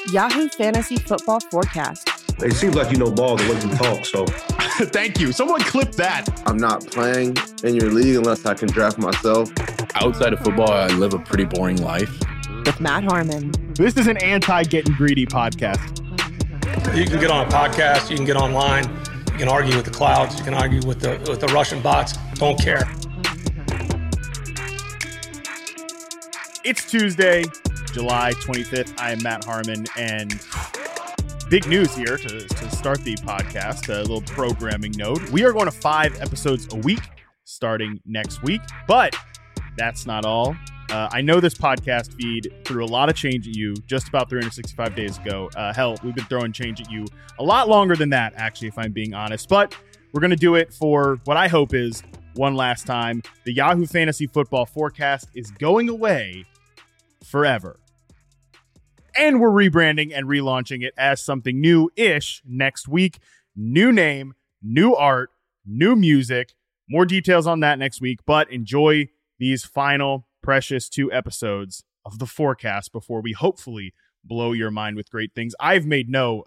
Yahoo Fantasy Football Forecast. It seems like you know ball the way you talk, so. Thank you. Someone clip that. I'm not playing in your league unless I can draft myself. Outside of football, I live a pretty boring life. With Matt Harmon. This is an anti-getting greedy podcast. You can get on a podcast. You can get online. You can argue with the clouds. You can argue with the Russian bots. Don't care. It's Tuesday, July 25th. I am Matt Harmon, and big news here to start the podcast, a little programming note. We are going to 5 episodes a week starting next week, but that's not all. I know this podcast feed threw a lot of change at you just about 365 days ago. Hell, we've been throwing change at you a lot longer than that, actually, if I'm being honest. But we're going to do it for what I hope is one last time. The Yahoo Fantasy Football Forecast is going away forever. And we're rebranding and relaunching it as something new-ish next week. New name, new art, new music. More details on that next week, but enjoy these final precious 2 episodes of the forecast before we hopefully blow your mind with great things. I've made no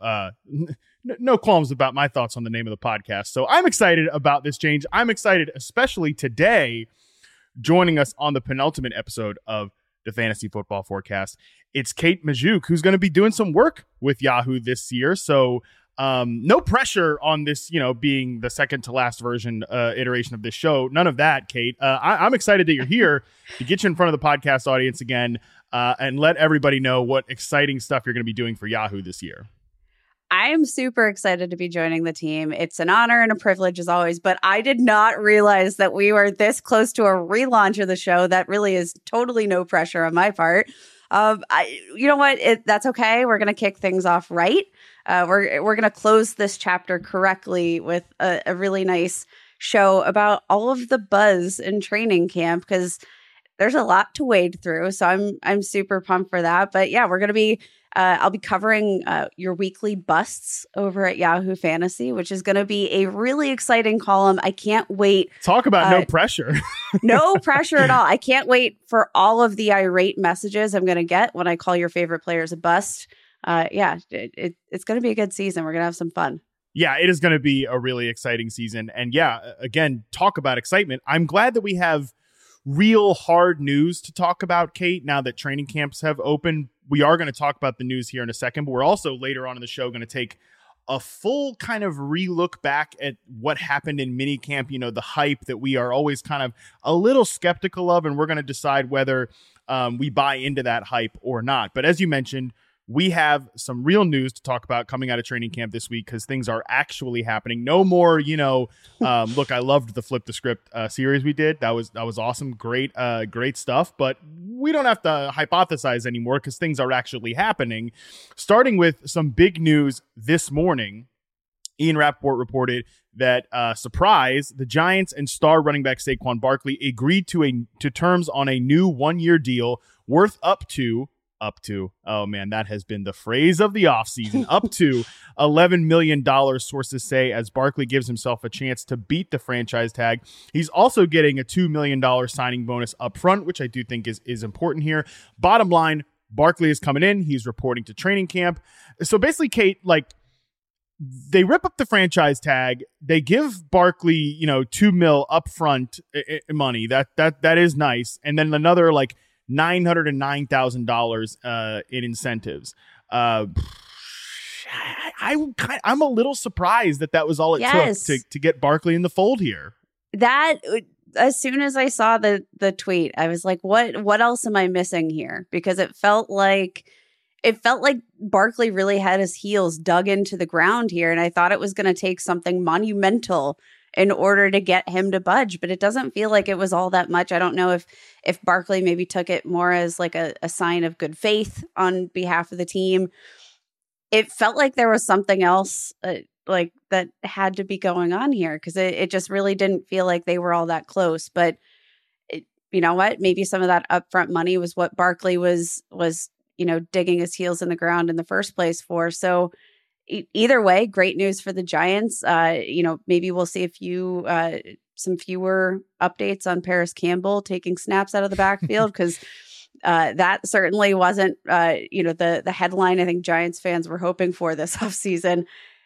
qualms about my thoughts on the name of the podcast, so I'm excited about this change. I'm excited, especially today, joining us on the penultimate episode of the Fantasy Football Forecast. It's Kate Magdziuk, who's going to be doing some work with Yahoo this year. So no pressure on this, being the second to last iteration of this show. None of that, Kate. I'm excited that you're here to get you in front of the podcast audience again and let everybody know what exciting stuff you're going to be doing for Yahoo this year. I am super excited to be joining the team. It's an honor and a privilege as always, but I did not realize that we were this close to a relaunch of the show. That really is totally no pressure on my part. You know what? That's okay. We're going to kick things off right. We're going to close this chapter correctly with a really nice show about all of the buzz in training camp, because there's a lot to wade through. So I'm super pumped for that. But yeah, we're going to be I'll be covering your weekly busts over at Yahoo Fantasy, which is going to be a really exciting column. I can't wait. Talk about no pressure. No pressure at all. I can't wait for all of the irate messages I'm going to get when I call your favorite players a bust. It's going to be a good season. We're going to have some fun. Yeah, it is going to be a really exciting season. And yeah, again, talk about excitement. I'm glad that we have real hard news to talk about, Kate, now that training camps have opened. We are going to talk about the news here in a second, but we're also later on in the show going to take a full kind of relook back at what happened in minicamp, the hype that we are always kind of a little skeptical of, and we're going to decide whether we buy into that hype or not. But as you mentioned, we have some real news to talk about coming out of training camp this week, because things are actually happening. No more, look, I loved the Flip the Script series we did. That was awesome. Great stuff. But we don't have to hypothesize anymore, because things are actually happening. Starting with some big news this morning, Ian Rappaport reported that, surprise, the Giants and star running back Saquon Barkley agreed to terms on a new 1-year deal worth up to, oh man, that has been the phrase of the offseason, up to $11 million, sources say, as Barkley gives himself a chance to beat the franchise tag. He's also getting a $2 million signing bonus up front, which I do think is important here. Bottom line, Barkley is coming in. He's reporting to training camp. So basically, Kate, they rip up the franchise tag. They give Barkley, $2 million upfront money. That is nice. And then another $909,000 in incentives. I'm a little surprised that was all it took to get Barkley in the fold here. That, as soon as I saw the tweet, I was like, what else am I missing here? Because it felt like Barkley really had his heels dug into the ground here, and I thought it was going to take something monumental in order to get him to budge, but it doesn't feel like it was all that much. I don't know if Barkley maybe took it more as a sign of good faith on behalf of the team. It felt like there was something else that had to be going on here, because it just really didn't feel like they were all that close. But you know what? Maybe some of that upfront money was what Barkley was digging his heels in the ground in the first place for. So either way, great news for the Giants. Maybe we'll see some fewer updates on Paris Campbell taking snaps out of the backfield, because that certainly wasn't, the headline I think Giants fans were hoping for this offseason.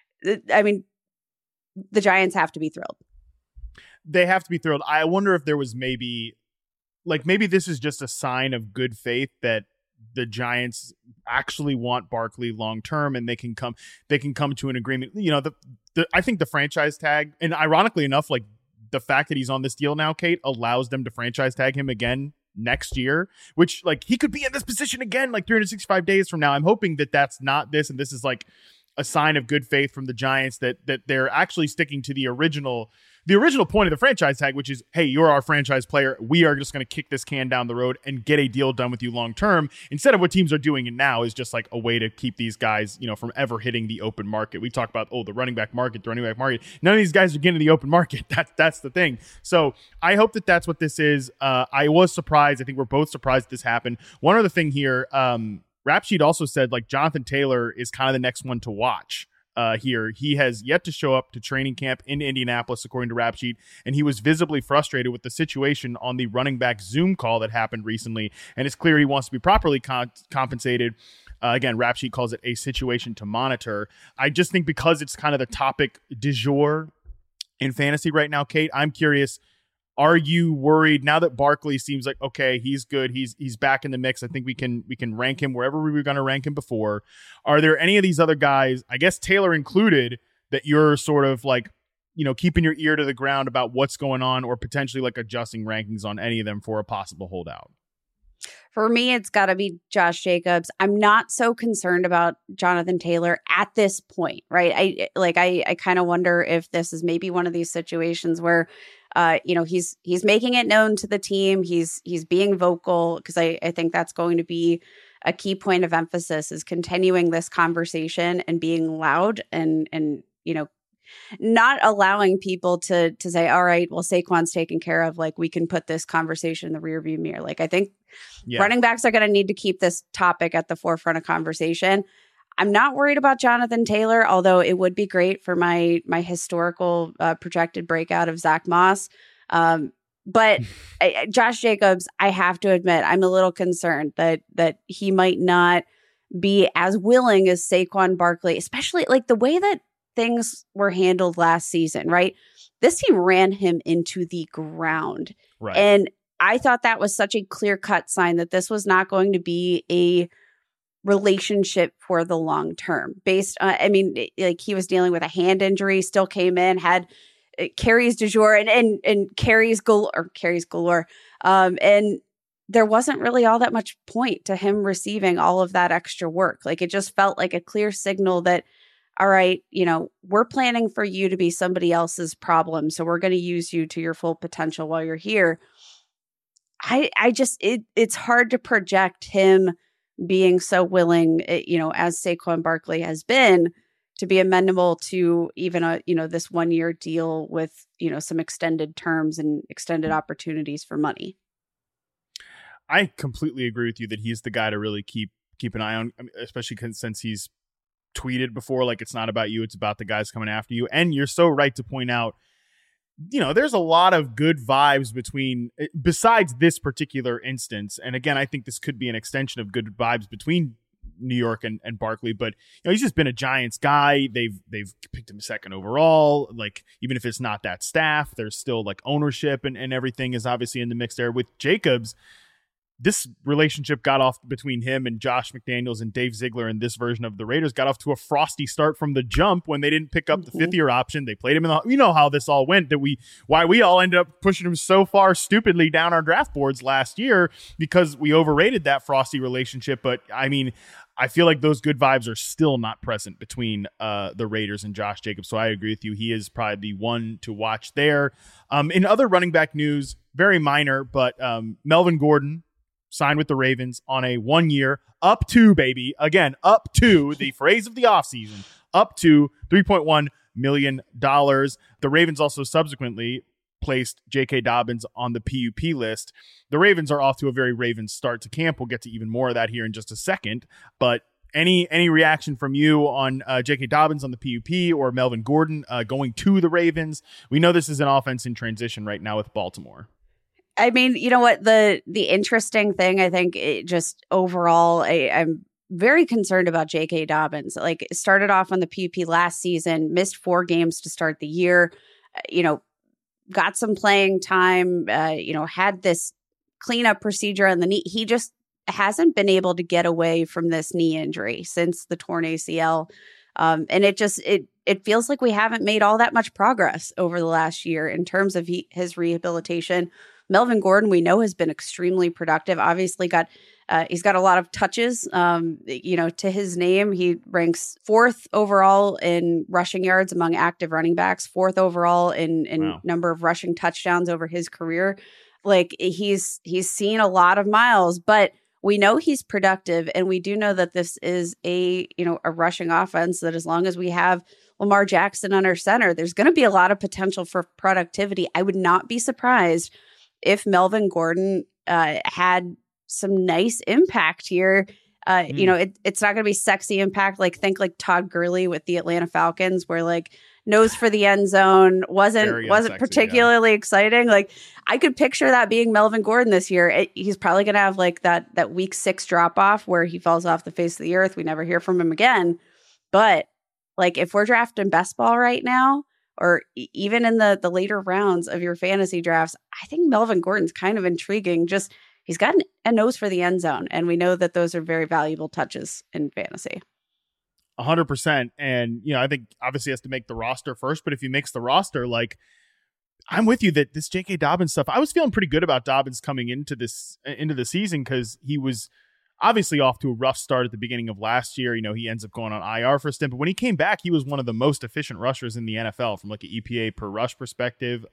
I mean, the Giants have to be thrilled. They have to be thrilled. I wonder if there was maybe this is just a sign of good faith that the Giants actually want Barkley long term, and they can come to an agreement. I think the franchise tag, and ironically enough, like the fact that he's on this deal now, Kate, allows them to franchise tag him again next year, which like he could be in this position again like 365 days from now. I'm hoping that that's not this, and this is like a sign of good faith from the Giants that they're actually sticking to the original point of the franchise tag, which is, hey, you're our franchise player. We are just going to kick this can down the road and get a deal done with you long term, instead of what teams are doing it now is just like a way to keep these guys, from ever hitting the open market. We talk about, the running back market. None of these guys are getting to the open market. That's the thing. So I hope that that's what this is. I was surprised. I think we're both surprised this happened. One other thing here, Rap Sheet also said like Jonathan Taylor is kind of the next one to watch. Here. He has yet to show up to training camp in Indianapolis, according to Rap Sheet, and he was visibly frustrated with the situation on the running back Zoom call that happened recently, and it's clear he wants to be properly compensated. Again, Rap Sheet calls it a situation to monitor. I just think because it's kind of the topic du jour in fantasy right now, Kate, I'm curious, are you worried now that Barkley seems like, okay, he's good, he's back in the mix? I think we can rank him wherever we were going to rank him before. Are there any of these other guys, I guess Taylor included, that you're sort of like, keeping your ear to the ground about what's going on, or potentially like adjusting rankings on any of them for a possible holdout? For me, it's got to be Josh Jacobs. I'm not so concerned about Jonathan Taylor at this point, right? I kind of wonder if this is maybe one of these situations where he's making it known to the team. He's being vocal, because I think that's going to be a key point of emphasis, is continuing this conversation and being loud and not allowing people to say, all right, well, Saquon's taken care of. Like, we can put this conversation in the rearview mirror. Like, I think running backs are going to need to keep this topic at the forefront of conversation. I'm not worried about Jonathan Taylor, although it would be great for my historical projected breakout of Zach Moss. But Josh Jacobs, I have to admit, I'm a little concerned that he might not be as willing as Saquon Barkley, especially like the way that things were handled last season, right? This team ran him into the ground. Right. And I thought that was such a clear-cut sign that this was not going to be a relationship for the long term. Based on, like, he was dealing with a hand injury, still came in, had carries du jour and carries galore. And there wasn't really all that much point to him receiving all of that extra work. Like, it just felt like a clear signal that, all right, we're planning for you to be somebody else's problem, so we're going to use you to your full potential while you're here. It's hard to project him being so willing, as Saquon Barkley has been, to be amenable to even this 1 year deal with, some extended terms and extended opportunities for money. I completely agree with you that he's the guy to really keep an eye on, especially since he's tweeted before, like, it's not about you, it's about the guys coming after you. And you're so right to point out, there's a lot of good vibes besides this particular instance. And again, I think this could be an extension of good vibes between New York and Barkley, but he's just been a Giants guy. They've picked him second overall. Like, even if it's not that staff, there's still like ownership and everything is obviously in the mix there. With Jacobs, this relationship got off between him and Josh McDaniels and Dave Ziegler, and this version of the Raiders got off to a frosty start from the jump when they didn't pick up the fifth-year option. They played him how this all went, why we all ended up pushing him so far stupidly down our draft boards last year, because we overrated that frosty relationship. But I feel like those good vibes are still not present between the Raiders and Josh Jacobs. So I agree with you. He is probably the one to watch there. In other running back news, very minor, but Melvin Gordon signed with the Ravens on a 1 year, up to the phrase of the offseason, up to $3.1 million. The Ravens also subsequently placed J.K. Dobbins on the PUP list. The Ravens are off to a very Ravens start to camp. We'll get to even more of that here in just a second. But any reaction from you on J.K. Dobbins on the PUP or Melvin Gordon going to the Ravens? We know this is an offense in transition right now with Baltimore. I mean, you know what? The interesting thing, I think, just overall, I'm very concerned about J.K. Dobbins. Like, it started off on the PUP last season, missed 4 games to start the year, got some playing time, had this cleanup procedure on the knee. He just hasn't been able to get away from this knee injury since the torn ACL. And it feels like we haven't made all that much progress over the last year in terms of his rehabilitation. Melvin Gordon, we know, has been extremely productive. Obviously he's got a lot of touches, to his name. He ranks 4th overall in rushing yards among active running backs, 4th overall in wow. number of rushing touchdowns over his career. Like, he's seen a lot of miles, but we know he's productive, and we do know that this is a rushing offense that, as long as we have Lamar Jackson under center, there's going to be a lot of potential for productivity. I would not be surprised if Melvin Gordon had some nice impact here. It's not going to be sexy impact. Like, think like Todd Gurley with the Atlanta Falcons, where like nose for the end zone wasn't particularly exciting. Like, I could picture that being Melvin Gordon this year. He's probably going to have like that week 6 drop off where he falls off the face of the earth. We never hear from him again. But like, if we're drafting best ball right now, or even in the later rounds of your fantasy drafts, I think Melvin Gordon's kind of intriguing. Just, he's got a nose for the end zone, and we know that those are very valuable touches in fantasy. 100%. And, I think obviously he has to make the roster first, but if he makes the roster, like, I'm with you that this J.K. Dobbins stuff, I was feeling pretty good about Dobbins coming into the season, because he was obviously off to a rough start at the beginning of last year. He ends up going on IR for a stint, but when he came back, he was one of the most efficient rushers in the NFL from like an EPA per rush perspective.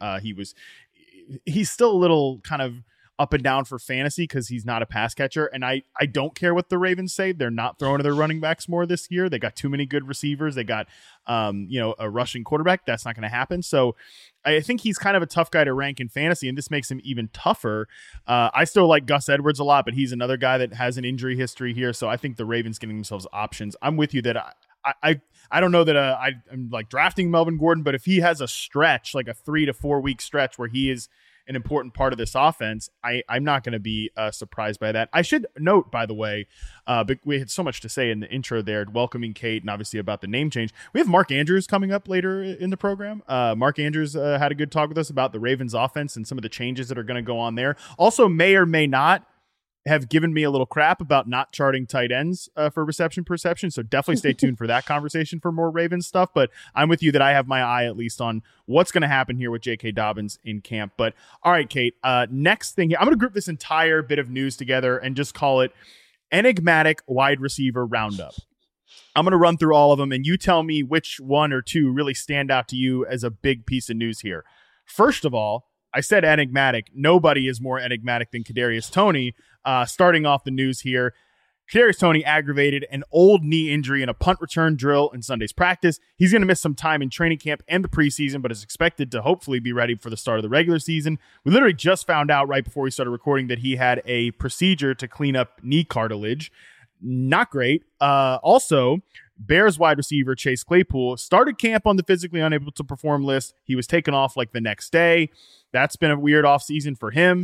He's still a little kind of up and down for fantasy because he's not a pass catcher. And I don't care what the Ravens say. They're not throwing to their running backs more this year. They got too many good receivers. They got, a rushing quarterback. That's not going to happen. So I think he's kind of a tough guy to rank in fantasy, and this makes him even tougher. I still like Gus Edwards a lot, but he's another guy that has an injury history here. So I think the Ravens getting themselves options. I'm with you that I don't know that I'm like drafting Melvin Gordon, but if he has a stretch, like a 3 to 4 week stretch where he is an important part of this offense, I'm not going to be surprised by that. I should note, by the way, but we had so much to say in the intro there, welcoming Kate, and obviously about the name change. We have Mark Andrews coming up later in the program. Mark Andrews had a good talk with us about the Ravens offense and some of the changes that are going to go on there. Also, may or may not have given me a little crap about not charting tight ends for reception perception. So definitely stay tuned for that conversation for more Ravens stuff. But I'm with you that I have my eye at least on what's going to happen here with J.K. Dobbins in camp. But all right, Kate, next thing here, I'm going to group this entire bit of news together and just call it Enigmatic Wide Receiver Roundup. I'm going to run through all of them, and you tell me which one or two really stand out to you as a big piece of news here. First of all, I said enigmatic. Nobody is more enigmatic than Kadarius Toney. Starting off the news here, Kadarius Toney aggravated an old knee injury in a punt return drill in Sunday's practice. He's going to miss some time in training camp and the preseason, but is expected to hopefully be ready for the start of the regular season. We literally just found out right before we started recording that he had a procedure to clean up knee cartilage. Not great. Also, Bears wide receiver Chase Claypool started camp on the physically unable to perform list. He was taken off like the next day. That's been a weird offseason for him.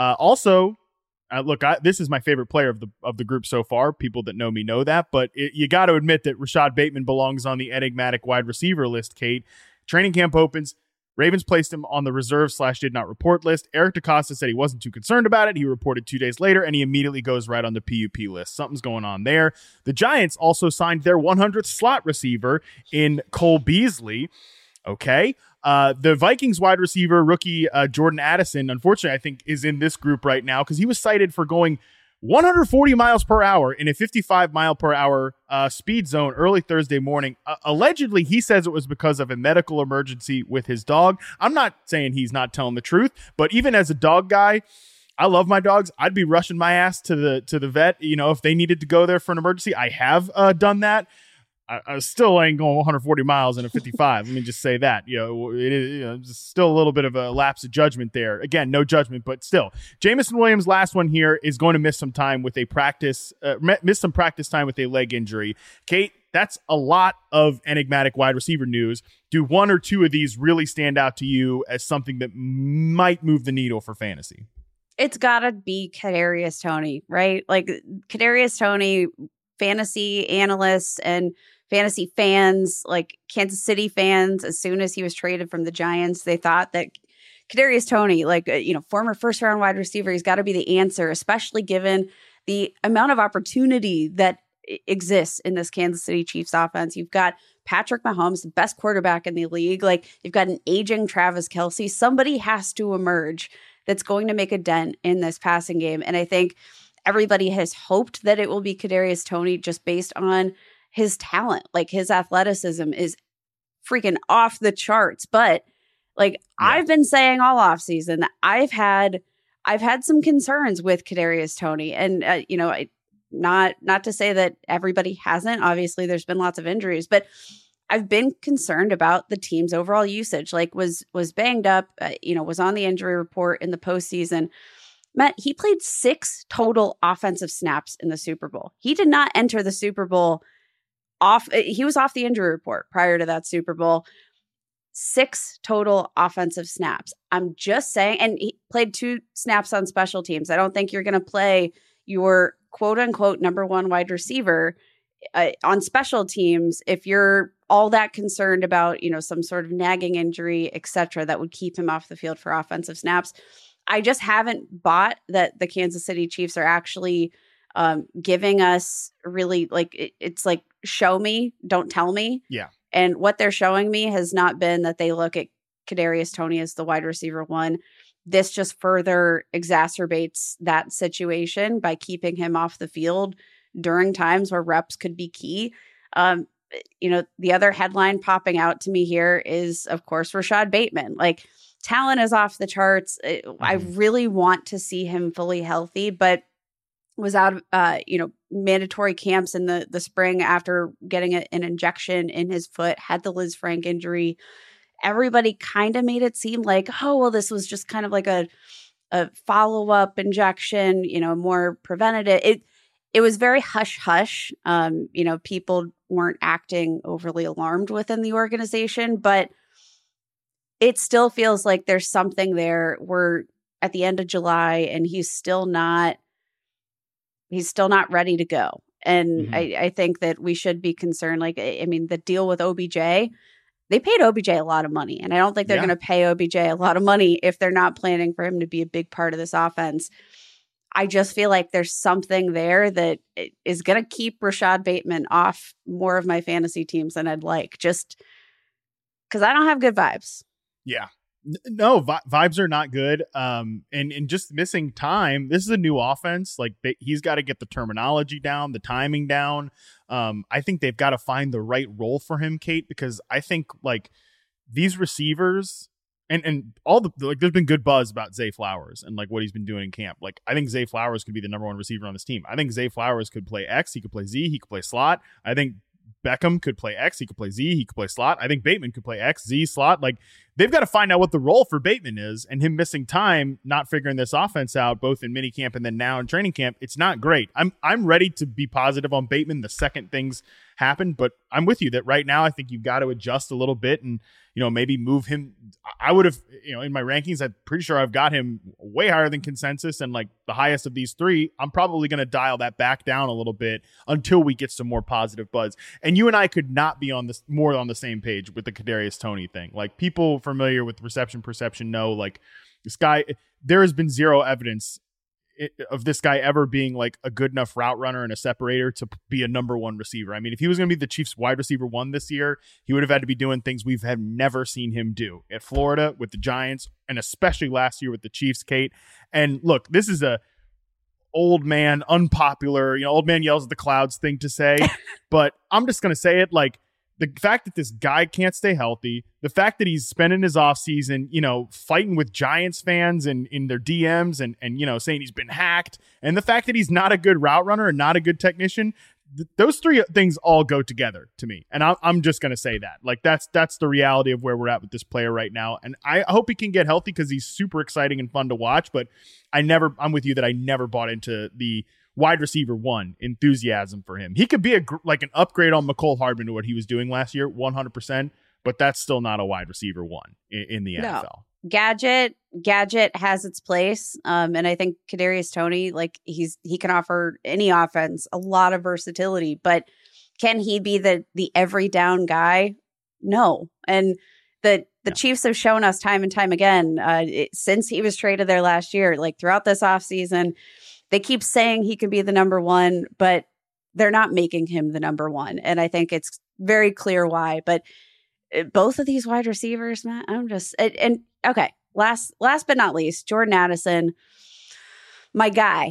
This is my favorite player of the group so far. People that know me know that, but you got to admit that Rashad Bateman belongs on the enigmatic wide receiver list, Kate. Training camp opens. Ravens placed him on the reserve/did not report list. Eric DeCosta said he wasn't too concerned about it. He reported 2 days later, and he immediately goes right on the PUP list. Something's going on there. The Giants also signed their 100th slot receiver in Cole Beasley. Okay. The Vikings wide receiver rookie Jordan Addison, unfortunately, I think is in this group right now because he was cited for going 140 miles per hour in a 55 mile per hour speed zone early Thursday morning. Allegedly, he says it was because of a medical emergency with his dog. I'm not saying he's not telling the truth, but even as a dog guy, I love my dogs. I'd be rushing my ass to the vet, if they needed to go there for an emergency. I have done that. I still ain't going 140 miles in a 55. Let me just say that. It is still a little bit of a lapse of judgment there. Again, no judgment, but still. Jamison Williams, last one here, is going to miss some time with practice time with a leg injury. Kate, that's a lot of enigmatic wide receiver news. Do one or two of these really stand out to you as something that might move the needle for fantasy? It's gotta be Kadarius Toney, right? Like Kadarius Toney, fantasy analysts and fantasy fans, like Kansas City fans, as soon as he was traded from the Giants, they thought that Kadarius Toney, like, former first round wide receiver, he's got to be the answer, especially given the amount of opportunity that exists in this Kansas City Chiefs offense. You've got Patrick Mahomes, the best quarterback in the league. Like, you've got an aging Travis Kelce. Somebody has to emerge that's going to make a dent in this passing game. And I think everybody has hoped that it will be Kadarius Toney just based on his talent. Like, his athleticism is freaking off the charts. But like, I've been saying all offseason that I've had some concerns with Kadarius Toney. And, not to say that everybody hasn't. Obviously, there's been lots of injuries, but I've been concerned about the team's overall usage. Like, was banged up, was on the injury report in the postseason. Matt, he played 6 total offensive snaps in the Super Bowl. He did not enter the Super Bowl off. He was off the injury report prior to that Super Bowl. 6 total offensive snaps. I'm just saying, and he played 2 snaps on special teams. I don't think you're going to play your quote unquote number 1 wide receiver on special teams if you're all that concerned about, some sort of nagging injury, etc., that would keep him off the field for offensive snaps. I just haven't bought that the Kansas City Chiefs are actually giving us really, like, it's like, show me, don't tell me. Yeah. And what they're showing me has not been that they look at Kadarius Toney as the wide receiver 1. This just further exacerbates that situation by keeping him off the field during times where reps could be key. The other headline popping out to me here is, of course, Rashad Bateman. Like, talent is off the charts. I really want to see him fully healthy, but was out of, mandatory camps in the spring after getting an injection in his foot, had the Liz Frank injury. Everybody kind of made it seem like, oh, well, this was just kind of like a follow-up injection, more preventative. It was very hush-hush. People weren't acting overly alarmed within the organization, but it still feels like there's something there. We're at the end of July and he's still not ready to go. And I think that we should be concerned. Like, the deal with OBJ, they paid OBJ a lot of money. And I don't think they're going to pay OBJ a lot of money if they're not planning for him to be a big part of this offense. I just feel like there's something there that is going to keep Rashad Bateman off more of my fantasy teams than I'd like, just because I don't have good vibes. Yeah. No, vibes are not good. And just missing time. This is a new offense. Like, he's got to get the terminology down, the timing down. I think they've got to find the right role for him, Kate, because I think like these receivers and all the, like, there's been good buzz about Zay Flowers and like what he's been doing in camp. Like, I think Zay Flowers could be the number 1 receiver on this team. I think Zay Flowers could play X. He could play Z. He could play slot. I think Beckham could play X. He could play Z. He could play slot. I think Bateman could play X, Z, slot. Like, they've got to find out what the role for Bateman is, and him missing time, not figuring this offense out, both in minicamp and then now in training camp. It's not great. I'm ready to be positive on Bateman the second things happen, but I'm with you that right now I think you've got to adjust a little bit and, maybe move him. I would have, in my rankings, I'm pretty sure I've got him way higher than consensus and like the highest of these 3. I'm probably going to dial that back down a little bit until we get some more positive buzz. And you and I could not be on the same page with the Kadarius Toney thing. Like, people familiar with reception perception know, like, this guy, there has been zero evidence of this guy ever being like a good enough route runner and a separator to be a number 1 receiver. I mean, if he was going to be the Chiefs wide receiver 1 this year, he would have had to be doing things we've never seen him do at Florida with the Giants, and especially last year with the Chiefs, Kate. And look, this is a old man, unpopular, old man yells at the clouds thing to say, but I'm just going to say it. Like, the fact that this guy can't stay healthy, the fact that he's spending his offseason, fighting with Giants fans and in their DMs and saying he's been hacked, and the fact that he's not a good route runner and not a good technician, those 3 things all go together to me. And I'm just going to say that. Like, that's the reality of where we're at with this player right now. And I hope he can get healthy because he's super exciting and fun to watch. But I'm with you that I never bought into the wide receiver 1 enthusiasm for him. He could be an upgrade on McCole Hardman to what he was doing last year, 100%. but that's still not a wide receiver one in the NFL. Gadget has its place. And I think Kadarius Toney, like he can offer any offense a lot of versatility, but can he be the every down guy? No. And the Chiefs have shown us time and time again, since he was traded there last year, like throughout this offseason, they keep saying he could be the number one, but they're not making him the number one. And I think it's very clear why. But both of these wide receivers, Matt, okay. Last but not least, Jordan Addison, my guy,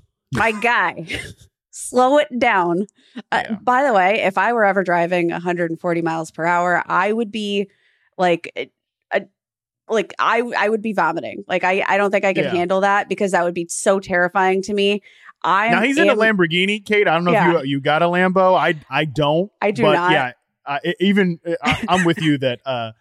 slow it down. By the way, if I were ever driving 140 miles per hour, I would be I would be vomiting. Like, I don't think I could handle that, because that would be so terrifying to me. Now he's in a Lamborghini, Kate. I don't know if you got a Lambo. I don't. I do not. Yeah, I'm with you that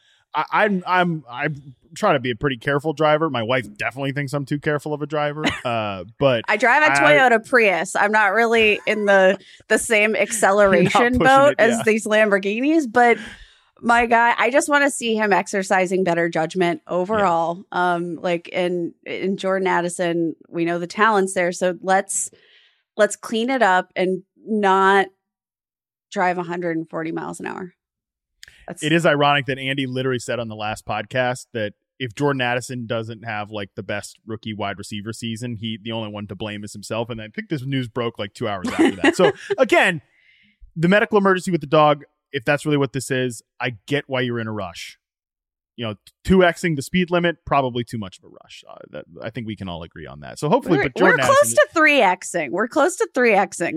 I try to be a pretty careful driver. My wife definitely thinks I'm too careful of a driver. But I drive a Toyota Prius. I'm not really in the same acceleration boat as these Lamborghinis, but my guy, I just want to see him exercising better judgment overall. In Jordan Addison, we know the talent's there, so let's clean it up and not drive 140 miles an hour. It is ironic that Andy literally said on the last podcast that if Jordan Addison doesn't have like the best rookie wide receiver season, the only one to blame is himself. And I think this news broke like 2 hours after that. So again, the medical emergency with the dog, if that's really what this is, I get why you're in a rush. 2xing the speed limit, probably too much of a rush. I think we can all agree on that. So hopefully, we're close to 3xing. We're close to 3xing.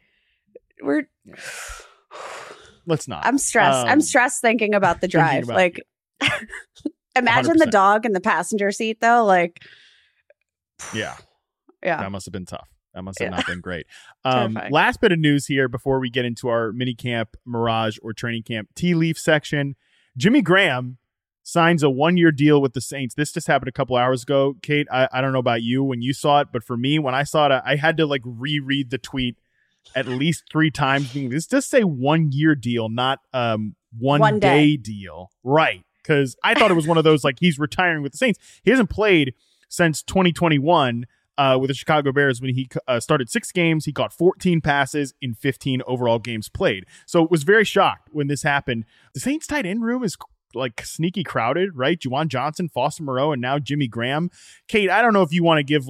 Let's not. I'm stressed. I'm stressed thinking about the drive. Imagine 100%. The dog in the passenger seat, though. Yeah. That must have been tough. That must have not been great. Last bit of news here before we get into our mini camp, Mirage, or training camp tea leaf section. Jimmy Graham signs a 1-year deal with the Saints. This just happened a couple hours ago. Kate, I don't know about you when you saw it, but for me, when I saw it, I had to reread the tweet at least 3 times. This does say 1-year deal, not one day deal. Right. Because I thought it was one of those, he's retiring with the Saints. He hasn't played since 2021 with the Chicago Bears when he started 6 games. He caught 14 passes in 15 overall games played. So it was very shocked when this happened. The Saints tight end room is sneaky crowded, right? Juwan Johnson, Foster Moreau, and now Jimmy Graham. Kate, I don't know if you want to give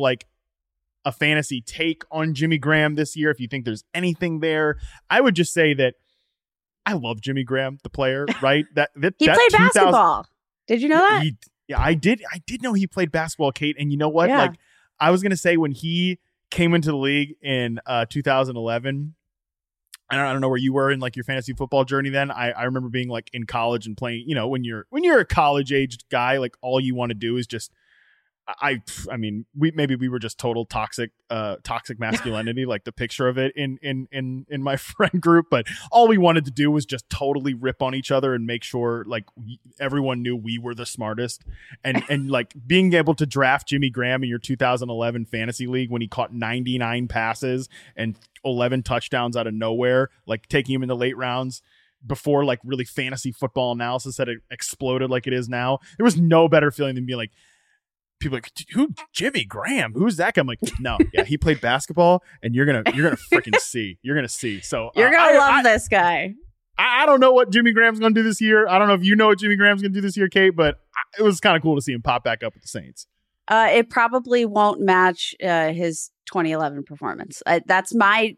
a fantasy take on Jimmy Graham this year, if you think there's anything there. I would just say that I love Jimmy Graham, the player, right? He played basketball. Did you know that? I did know he played basketball, Kate. And you know what? Yeah. I was going to say when he came into the league in 2011, I don't know where you were in your fantasy football journey then. I remember being in college and playing, when you're a college aged guy, all you want to do is just, I mean, we were just total toxic masculinity, the picture of it in my friend group. But all we wanted to do was just totally rip on each other and make sure everyone knew we were the smartest. And being able to draft Jimmy Graham in your 2011 fantasy league when he caught 99 passes and 11 touchdowns out of nowhere, taking him in the late rounds before really fantasy football analysis had exploded like it is now. There was no better feeling than being people who Jimmy Graham? Who's that guy? I'm no, yeah, he played basketball, and you're gonna freaking see. You're gonna see. So you're gonna love this guy. I don't know what Jimmy Graham's gonna do this year. I don't know if you know what Jimmy Graham's gonna do this year, Kate, but it was kind of cool to see him pop back up with the Saints. It probably won't match his 2011 performance. That's my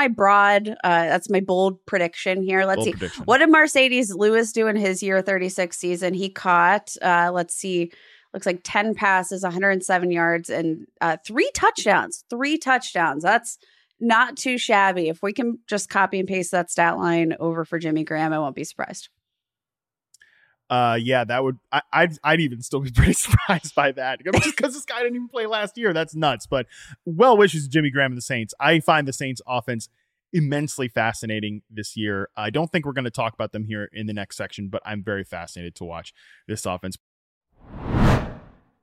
bold prediction here. Let's see. What did Mercedes Lewis do in his year 36 season? He caught, looks like 10 passes, 107 yards, and 3 touchdowns. 3 touchdowns. That's not too shabby. If we can just copy and paste that stat line over for Jimmy Graham, I won't be surprised. Yeah, that would. I'd even still be pretty surprised by that, just because this guy didn't even play last year. That's nuts. But well wishes to Jimmy Graham and the Saints. I find the Saints offense immensely fascinating this year. I don't think we're going to talk about them here in the next section, but I'm very fascinated to watch this offense.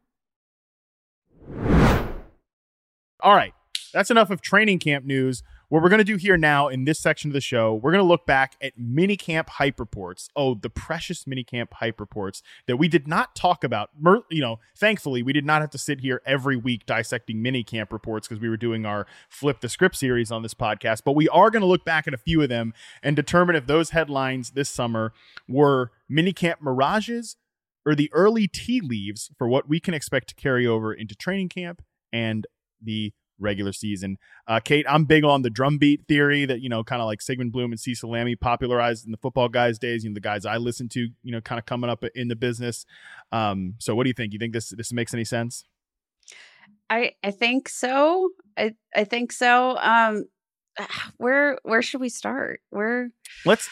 All right, that's enough of training camp news. What we're going to do here now in this section of the show, we're going to look back at minicamp hype reports. Oh, the precious minicamp hype reports that we did not talk about. Thankfully, we did not have to sit here every week dissecting minicamp reports because we were doing our Flip the Script series on this podcast. But we are going to look back at a few of them and determine if those headlines this summer were minicamp mirages or the early tea leaves for what we can expect to carry over into training camp and the regular season. Kate, I'm big on the drumbeat theory that, kind of like Sigmund Bloom and Cecil Lammey popularized in the Football Guys days, the guys I listen to, kind of coming up in the business. So what do you think? You think this makes any sense? I think so. I think so. Where should we start? Let's,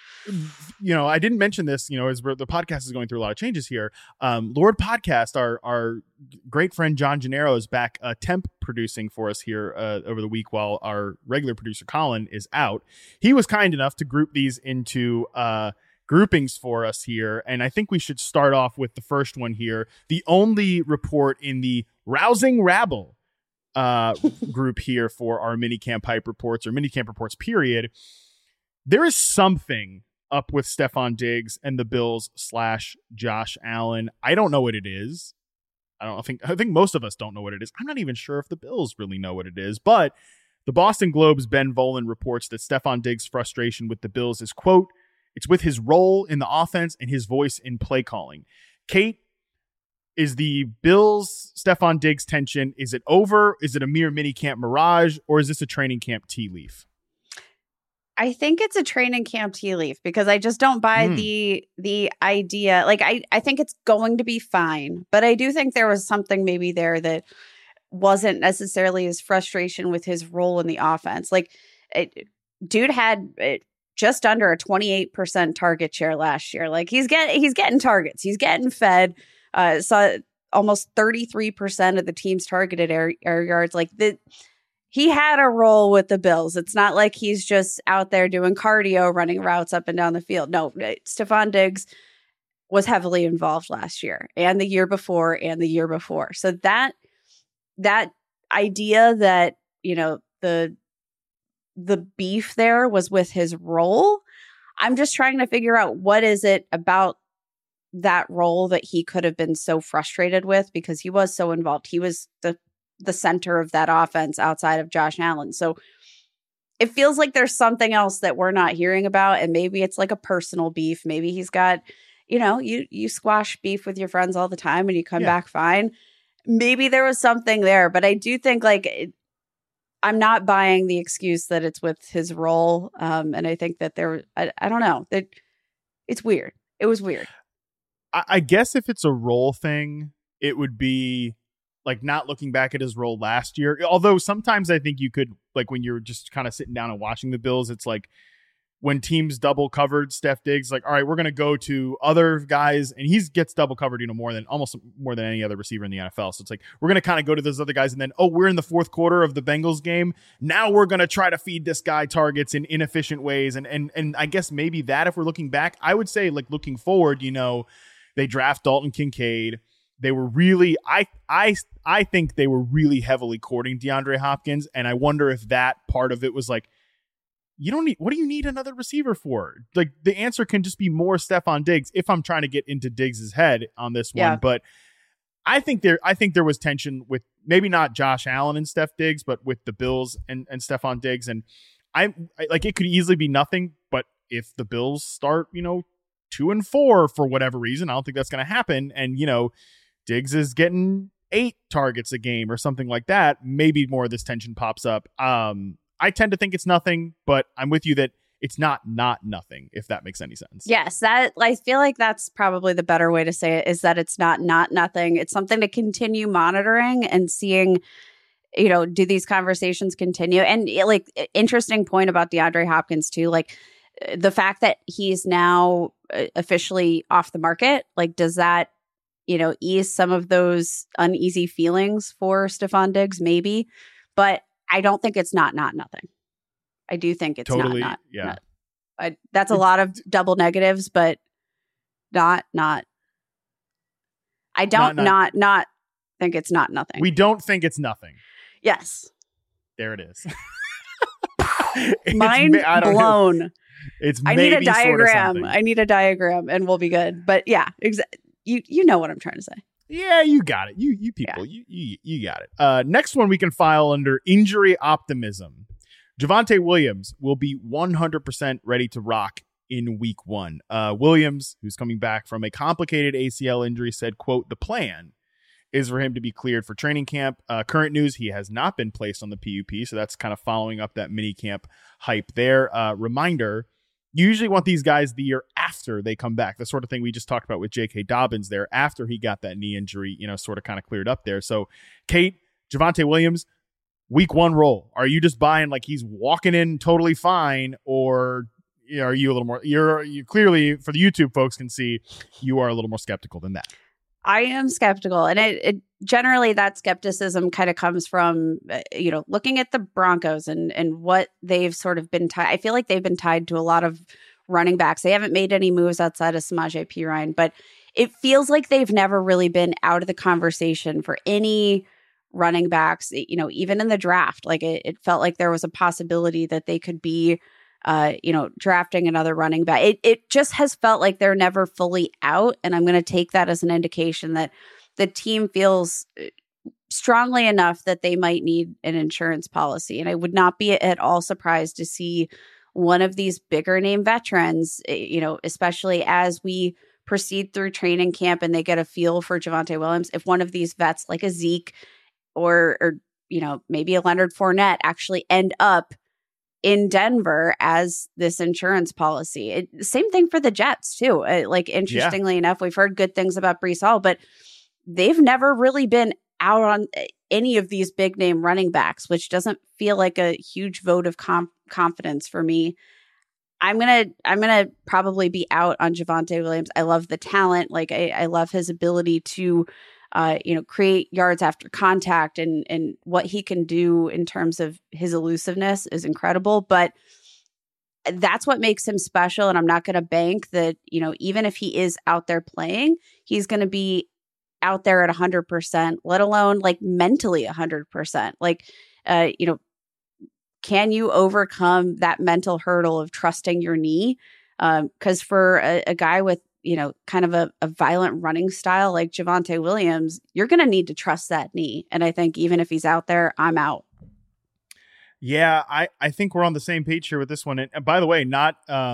I didn't mention this, as the podcast is going through a lot of changes here. Lord Podcast, our great friend John Gennaro is back temp producing for us here over the week while our regular producer Colin is out. He was kind enough to group these into groupings for us here. And I think we should start off with the first one here. The only report in the Rousing Rabble group here for our minicamp hype reports or minicamp reports period. There is something up with Stefon Diggs and the Bills / Josh Allen. I don't know what it is. I think most of us don't know what it is. I'm not even sure if the Bills really know what it is, but the Boston Globe's Ben Volen reports that Stefon Diggs' frustration with the Bills is, quote, it's with his role in the offense and his voice in play calling. Kate, is the Bills Stefon Diggs tension, is it over? Is it a mere minicamp mirage, or is this a training camp tea leaf? I think it's a training camp tea leaf because I just don't buy the idea. Like, I think it's going to be fine, but I do think there was something maybe there that wasn't necessarily his frustration with his role in the offense. Like, dude had just under a 28% target share last year. Like, he's getting targets. He's getting fed. Saw almost 33% of the team's targeted air yards. Like, he had a role with the Bills. It's not like he's just out there doing cardio, running routes up and down the field. No, Stefon Diggs was heavily involved last year and the year before and the year before. So that idea that, the beef there was with his role, I'm just trying to figure out what is it about that role that he could have been so frustrated with because he was so involved. He was the center of that offense outside of Josh Allen. So it feels like there's something else that we're not hearing about. And maybe it's like a personal beef. Maybe he's got, you squash beef with your friends all the time and you come back fine. Maybe there was something there, but I do think I'm not buying the excuse that it's with his role. And I think that I don't know, that it's weird. It was weird. I guess if it's a role thing, it would be like not looking back at his role last year. Although sometimes I think you could, like when you're just kind of sitting down and watching the Bills, it's like when teams double covered Steph Diggs, like, all right, we're going to go to other guys, and he gets double covered, almost more than any other receiver in the NFL. So it's like, we're going to kind of go to those other guys, and then, we're in the fourth quarter of the Bengals game. Now we're going to try to feed this guy targets in inefficient ways. And I guess maybe that if we're looking back, I would say like looking forward, they draft Dalton Kincaid. They were really, I think they were really heavily courting DeAndre Hopkins. And I wonder if that part of it was like, what do you need another receiver for? Like the answer can just be more Stefon Diggs if I'm trying to get into Diggs' head on this one. But I think there was tension with maybe not Josh Allen and Steph Diggs, but with the Bills and Stefon Diggs. And I like, it could easily be nothing, but if the Bills start, 2-4 for whatever reason, I don't think that's going to happen. And, Diggs is getting 8 targets a game or something like that. Maybe more of this tension pops up. I tend to think it's nothing, but I'm with you that it's not nothing, if that makes any sense. Yes, that I feel like that's probably the better way to say it, is that it's not nothing. It's something to continue monitoring and seeing, do these conversations continue? And like, interesting point about DeAndre Hopkins too, like the fact that he's now officially off the market, like does that, ease some of those uneasy feelings for Stefon Diggs? Maybe, but I don't think it's not nothing. I do think it's totally, not. Yeah. That's a lot of double negatives, but not. I don't not think it's not nothing. We don't think it's nothing. Yes. There it is. Mind blown. I need a diagram. Sort of I need a diagram and we'll be good. But yeah, you know what I'm trying to say. Yeah, you got it. You people, you got it. Next one we can file under injury optimism. Javonte Williams will be 100% ready to rock in week 1. Williams, who's coming back from a complicated ACL injury, said, quote, "The plan is for him to be cleared for training camp." Current news, he has not been placed on the PUP, so that's kind of following up that mini camp hype there. Reminder, you usually want these guys the year after they come back. The sort of thing we just talked about with J.K. Dobbins there after he got that knee injury, sort of kind of cleared up there. So, Kate, Javonte Williams, week 1 roll. Are you just buying like he's walking in totally fine, or are you a little more? You clearly, for the YouTube folks can see, you are a little more skeptical than that. I am skeptical, and it generally that skepticism kind of comes from looking at the Broncos and what they've sort of been tied. I feel like they've been tied to a lot of running backs. They haven't made any moves outside of Samaje Perine, but it feels like they've never really been out of the conversation for any running backs. Even in the draft, like it felt like there was a possibility that they could be drafting another running back. It just has felt like they're never fully out. And I'm going to take that as an indication that the team feels strongly enough that they might need an insurance policy. And I would not be at all surprised to see one of these bigger name veterans, especially as we proceed through training camp and they get a feel for Javonte Williams. If one of these vets like a Zeke or maybe a Leonard Fournette actually end up in Denver as this insurance policy. Same thing for the Jets too. Interestingly enough, we've heard good things about Breece Hall, but they've never really been out on any of these big name running backs, which doesn't feel like a huge vote of confidence for me. I'm gonna probably be out on Javonte Williams. I love the talent. Like I love his ability to create yards after contact, and what he can do in terms of his elusiveness is incredible. But that's what makes him special. And I'm not going to bank that, even if he is out there playing, he's going to be out there at 100%, let alone like mentally 100%. Can you overcome that mental hurdle of trusting your knee? Because for a guy with, kind of a violent running style like Javonte Williams, you're going to need to trust that knee. And I think even if he's out there, I'm out. Yeah, I think we're on the same page here with this one. And by the way, not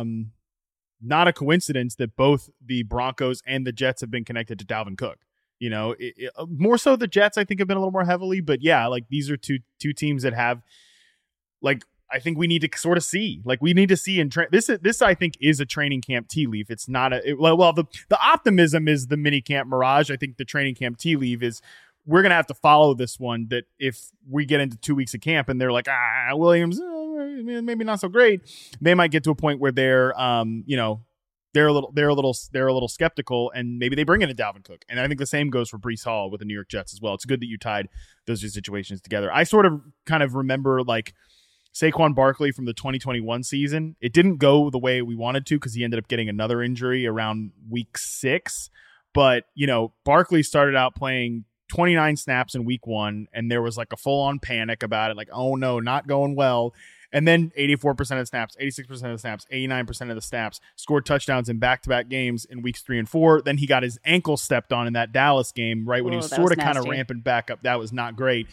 a coincidence that both the Broncos and the Jets have been connected to Dalvin Cook. More so the Jets, I think, have been a little more heavily. But yeah, like these are two teams that have, like, I think we need to sort of see, we need to see this I think is a training camp tea leaf. It's not the optimism is the mini camp mirage. I think the training camp tea leaf is we're going to have to follow this one, that if we get into 2 weeks of camp and they're like, Williams, maybe not so great, they might get to a point where they're, they're a little skeptical, and maybe they bring in a Dalvin Cook. And I think the same goes for Breece Hall with the New York Jets as well. It's good that you tied those two situations together. I sort of kind of remember like Saquon Barkley from the 2021 season. It didn't go the way we wanted to because he ended up getting another injury around week 6. But, Barkley started out playing 29 snaps in week 1, and there was like a full-on panic about it, like, oh no, not going well. And then 84% of the snaps, 86% of the snaps, 89% of the snaps, scored touchdowns in back-to-back games in weeks 3 and 4. Then he got his ankle stepped on in that Dallas game, right when he was sort of kind of ramping back up. That was not great.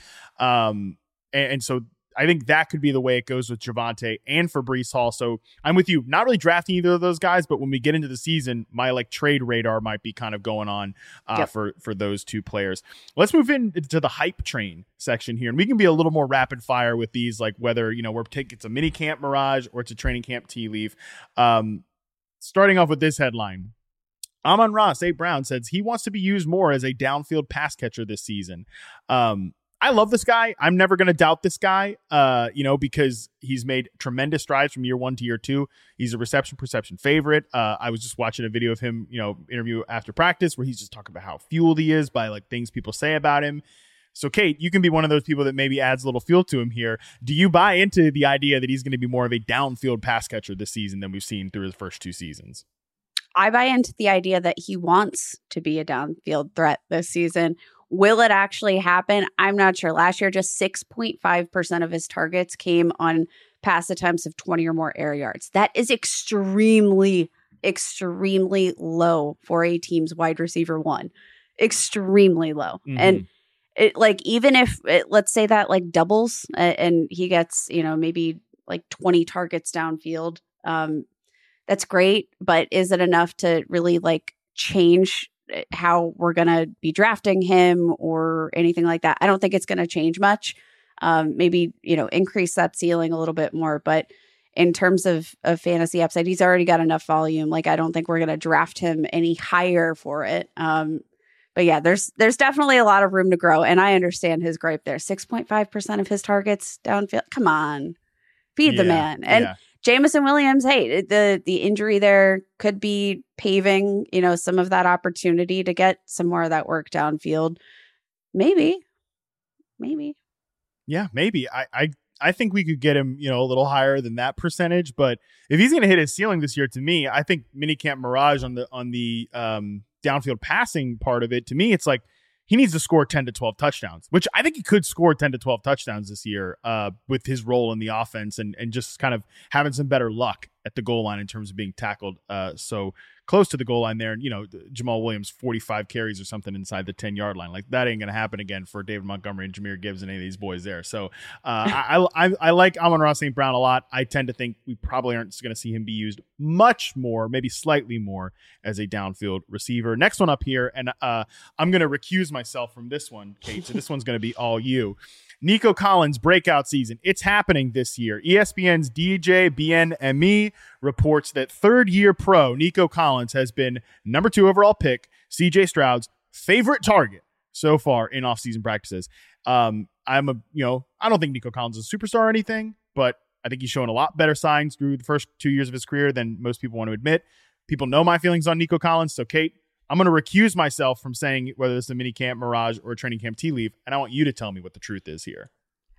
And so I think that could be the way it goes with Javonte and for Breece Hall. So I'm with you. Not really drafting either of those guys, but when we get into the season, my trade radar might be kind of going on for those two players. Let's move into the hype train section here, and we can be a little more rapid fire with these, like whether we're taking it's a mini camp mirage or it's a training camp tea leaf. Starting off with this headline. Amon-Ra St. Brown says he wants to be used more as a downfield pass catcher this season. I love this guy. I'm never going to doubt this guy, because he's made tremendous strides from year 1 to year 2. He's a reception perception favorite. I was just watching a video of him, interview after practice where he's just talking about how fueled he is by things people say about him. So, Kate, you can be one of those people that maybe adds a little fuel to him here. Do you buy into the idea that he's going to be more of a downfield pass catcher this season than we've seen through his first 2 seasons? I buy into the idea that he wants to be a downfield threat this season. Will it actually happen? I'm not sure. Last year, just 6.5% of his targets came on pass attempts of 20 or more air yards. That is extremely low for a team's wide receiver one. Extremely low. Mm-hmm. And it, like, even if let's say that like doubles and he gets, maybe like 20 targets downfield, that's great. But is it enough to really like change how we're going to be drafting him or anything like that? I don't think it's going to change much. Maybe, increase that ceiling a little bit more. But in terms of fantasy upside, he's already got enough volume. Like, I don't think we're going to draft him any higher for it. But yeah, there's definitely a lot of room to grow. And I understand his gripe there. 6.5% of his targets downfield. Come on, feed the man. And Jameson Williams, hey, the injury there could be paving, some of that opportunity to get some more of that work downfield. Maybe. Yeah, maybe. I think we could get him, a little higher than that percentage. But if he's going to hit his ceiling this year, to me, I think minicamp Mirage on the downfield passing part of it, to me, it's like he needs to score 10 to 12 touchdowns, which I think he could score 10 to 12 touchdowns this year with his role in the offense and just kind of having some better luck at the goal line in terms of being tackled so close to the goal line there. And, Jamal Williams, 45 carries or something inside the 10-yard line. Like, that ain't going to happen again for David Montgomery and Jahmyr Gibbs and any of these boys there. So I like Amon-Ra St. Brown a lot. I tend to think we probably aren't going to see him be used much more, maybe slightly more, as a downfield receiver. Next one up here, and I'm going to recuse myself from this one, Kate. So this one's going to be all you. Nico Collins breakout season. It's happening this year. ESPN's DJ BNME reports that third-year pro Nico Collins has been number 2 overall pick, CJ Stroud's favorite target so far in offseason practices. I don't think Nico Collins is a superstar or anything, but I think he's shown a lot better signs through the first 2 years of his career than most people want to admit. People know my feelings on Nico Collins, so Kate, I'm going to recuse myself from saying whether this is a mini camp Mirage or a training camp tea leaf, and I want you to tell me what the truth is here.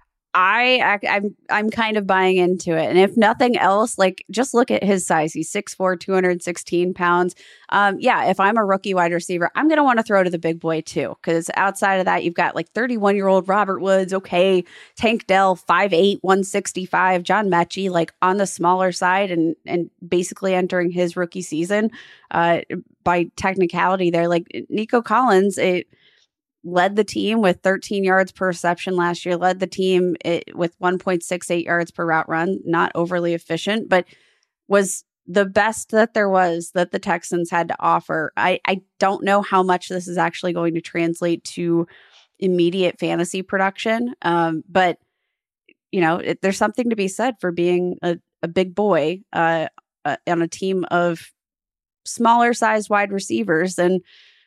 I'm kind of buying into it. And if nothing else, like, just look at his size. He's 6'4", 216 pounds. If I'm a rookie wide receiver, I'm going to want to throw to the big boy too. Because outside of that, you've got like 31-year-old Robert Woods. Okay. Tank Dell, 5'8", 165. John Mechie, like on the smaller side and basically entering his rookie season by technicality there. Like, Nico Collins, led the team with 13 yards per reception last year, led the team with 1.68 yards per route run, not overly efficient, but was the best that there was that the Texans had to offer. I don't know how much this is actually going to translate to immediate fantasy production. But there's something to be said for being a big boy on a team of smaller sized wide receivers. And,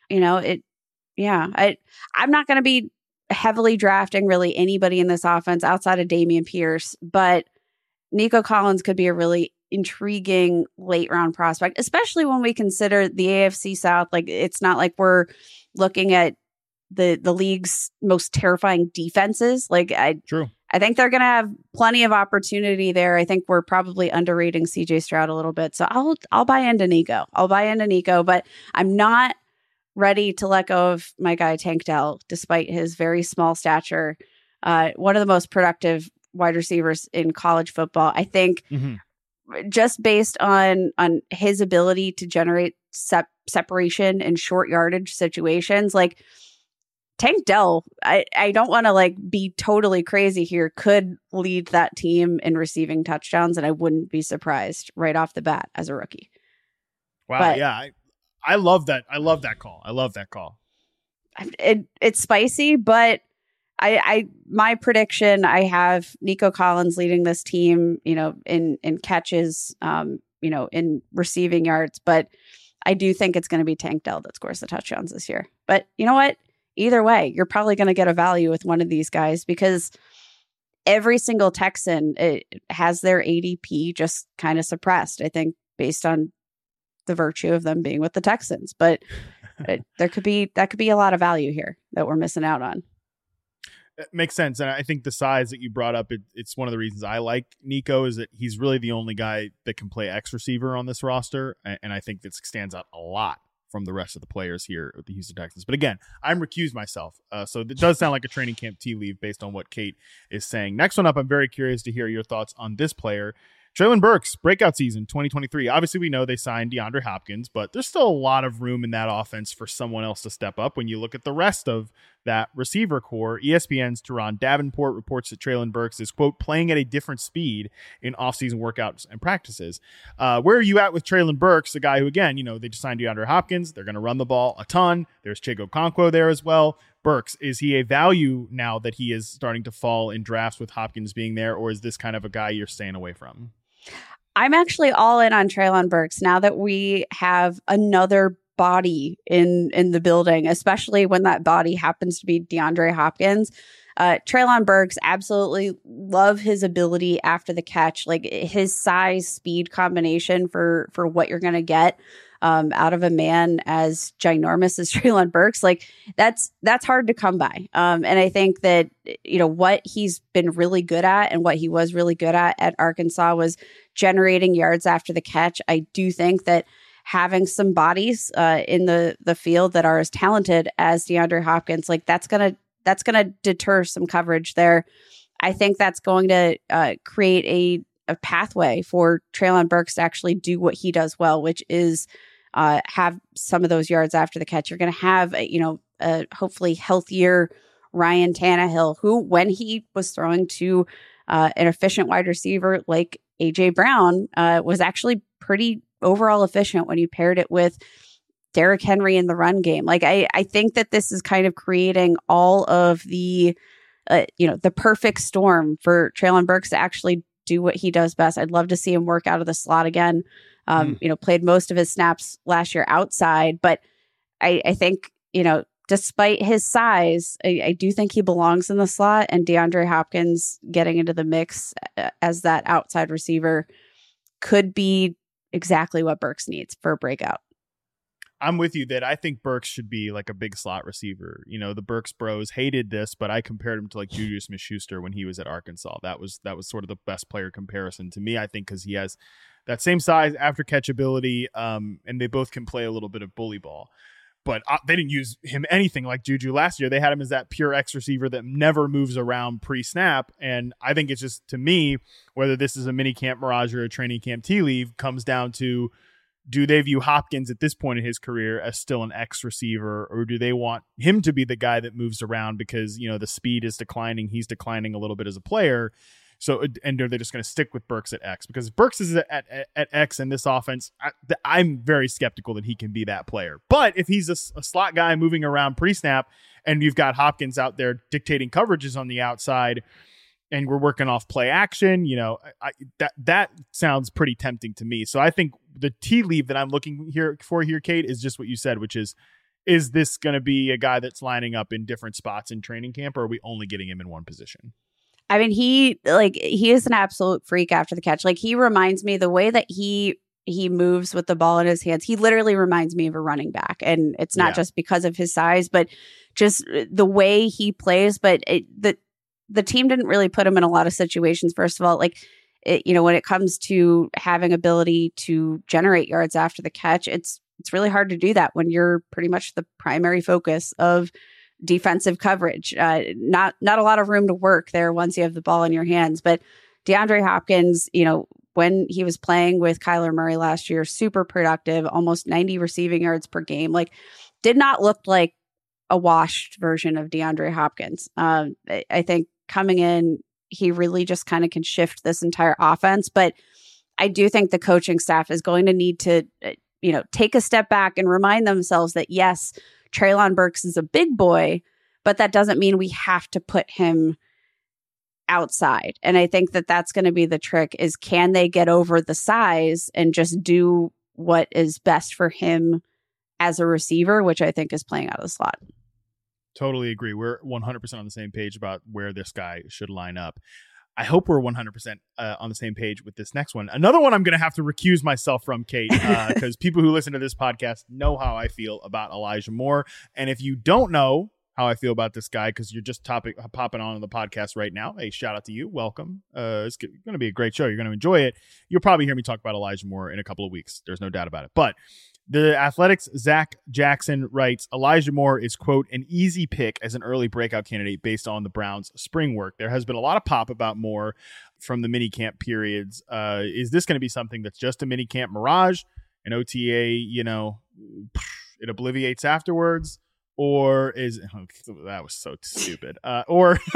I'm not going to be heavily drafting really anybody in this offense outside of Dameon Pierce, but Nico Collins could be a really intriguing late round prospect, especially when we consider the AFC South. Like, it's not like we're looking at the league's most terrifying defenses. Like, True. I think they're going to have plenty of opportunity there. I think we're probably underrating CJ Stroud a little bit. So I'll buy into Nico, but I'm not ready to let go of my guy Tank Dell, despite his very small stature. One of the most productive wide receivers in college football. I think just based on his ability to generate separation in short yardage situations, like Tank Dell, I don't want to like be totally crazy here, could lead that team in receiving touchdowns, and I wouldn't be surprised right off the bat as a rookie. Wow. But, yeah. I love that. I love that call. It's spicy, but my prediction, I have Nico Collins leading this team, in catches, in receiving yards, but I do think it's going to be Tank Dell that scores the touchdowns this year. But you know what? Either way, you're probably going to get a value with one of these guys because every single Texan has their ADP just kind of suppressed, I think, based on the virtue of them being with the Texans. But that could be a lot of value here that we're missing out on. It makes sense. And I think the size that you brought up, it's one of the reasons I like Nico, is that he's really the only guy that can play X receiver on this roster. And I think that stands out a lot from the rest of the players here at the Houston Texans. But again, I'm recused myself. So it does sound like a training camp tea leaf based on what Kate is saying. Next one up, I'm very curious to hear your thoughts on this player. Treylon Burks, breakout season 2023. Obviously, we know they signed DeAndre Hopkins, but there's still a lot of room in that offense for someone else to step up when you look at the rest of that receiver core. ESPN's Teron Davenport reports that Treylon Burks is, quote, playing at a different speed in offseason workouts and practices. Where are you at with Treylon Burks, a guy who, again, they just signed DeAndre Hopkins. They're going to run the ball a ton. There's Chig Okonkwo there as well. Burks, is he a value now that he is starting to fall in drafts with Hopkins being there, or is this kind of a guy you're staying away from? I'm actually all in on Treylon Burks now that we have another body in the building, especially when that body happens to be DeAndre Hopkins. Treylon Burks, absolutely love his ability after the catch, like his size speed combination for what you're going to get out of a man as ginormous as Treylon Burks. Like that's hard to come by. And I think that, what he's been really good at and what he was really good at Arkansas was generating yards after the catch. I do think that having some bodies in the field that are as talented as DeAndre Hopkins, like that's gonna deter some coverage there. I think that's going to create a pathway for Treylon Burks to actually do what he does well, which is have some of those yards after the catch. You're going to have a hopefully healthier Ryan Tannehill, who, when he was throwing to an efficient wide receiver like AJ Brown, was actually pretty overall efficient when you paired it with Derrick Henry in the run game. Like I think that this is kind of creating all of the the perfect storm for Treylon Burks to actually do what he does best. I'd love to see him work out of the slot again. Played most of his snaps last year outside, but I think, despite his size, I do think he belongs in the slot, and DeAndre Hopkins getting into the mix as that outside receiver could be exactly what Burks needs for a breakout. I'm with you that I think Burks should be like a big slot receiver. The Burks bros hated this, but I compared him to like Juju Smith-Schuster when he was at Arkansas. That was sort of the best player comparison to me, I think, because he has that same size, after catch ability, and they both can play a little bit of bully ball. But they didn't use him anything like Juju last year. They had him as that pure X receiver that never moves around pre-snap. And I think it's just, to me, whether this is a mini camp mirage or a training camp tea leaf, comes down to, do they view Hopkins at this point in his career as still an X receiver, or do they want him to be the guy that moves around because, the speed is declining, he's declining a little bit as a player? So, and are they just going to stick with Burks at X? Because Burks is at X in this offense, I'm very skeptical that he can be that player. But if he's a slot guy moving around pre-snap, and you've got Hopkins out there dictating coverages on the outside, and we're working off play action, that sounds pretty tempting to me. So I think the tea leaf that I'm looking for here, Kate, is just what you said, which is this going to be a guy that's lining up in different spots in training camp, or are we only getting him in one position? I mean, he is an absolute freak after the catch. Like, he reminds me, the way that he moves with the ball in his hands, he literally reminds me of a running back. And it's not just because of his size, but just the way he plays. But the team didn't really put him in a lot of situations. First of all, when it comes to having ability to generate yards after the catch, it's really hard to do that when you're pretty much the primary focus of defensive coverage. Not a lot of room to work there once you have the ball in your hands. But DeAndre Hopkins, when he was playing with Kyler Murray last year, super productive, almost 90 receiving yards per game, did not look like a washed version of DeAndre Hopkins. I think coming in, he really just kind of can shift this entire offense. But I do think the coaching staff is going to need to, take a step back and remind themselves that, yes, Treylon Burks is a big boy, but that doesn't mean we have to put him outside. And I think that that's going to be the trick, is can they get over the size and just do what is best for him as a receiver, which I think is playing out of the slot. Totally agree. We're 100% on the same page about where this guy should line up. I hope we're 100% on the same page with this next one. Another one I'm going to have to recuse myself from, Kate, because people who listen to this podcast know how I feel about Elijah Moore. And if you don't know, how I feel about this guy because you're just popping on the podcast right now. Hey, shout out to you. Welcome. It's going to be a great show. You're going to enjoy it. You'll probably hear me talk about Elijah Moore in a couple of weeks. There's no doubt about it. But the Athletic's Zach Jackson writes, Elijah Moore is, quote, an easy pick as an early breakout candidate based on the Browns' spring work. There has been a lot of pop about Moore from the minicamp periods. Is this going to be something that's just a minicamp mirage, an OTA, it obliviates afterwards? Or is that was so stupid? Or is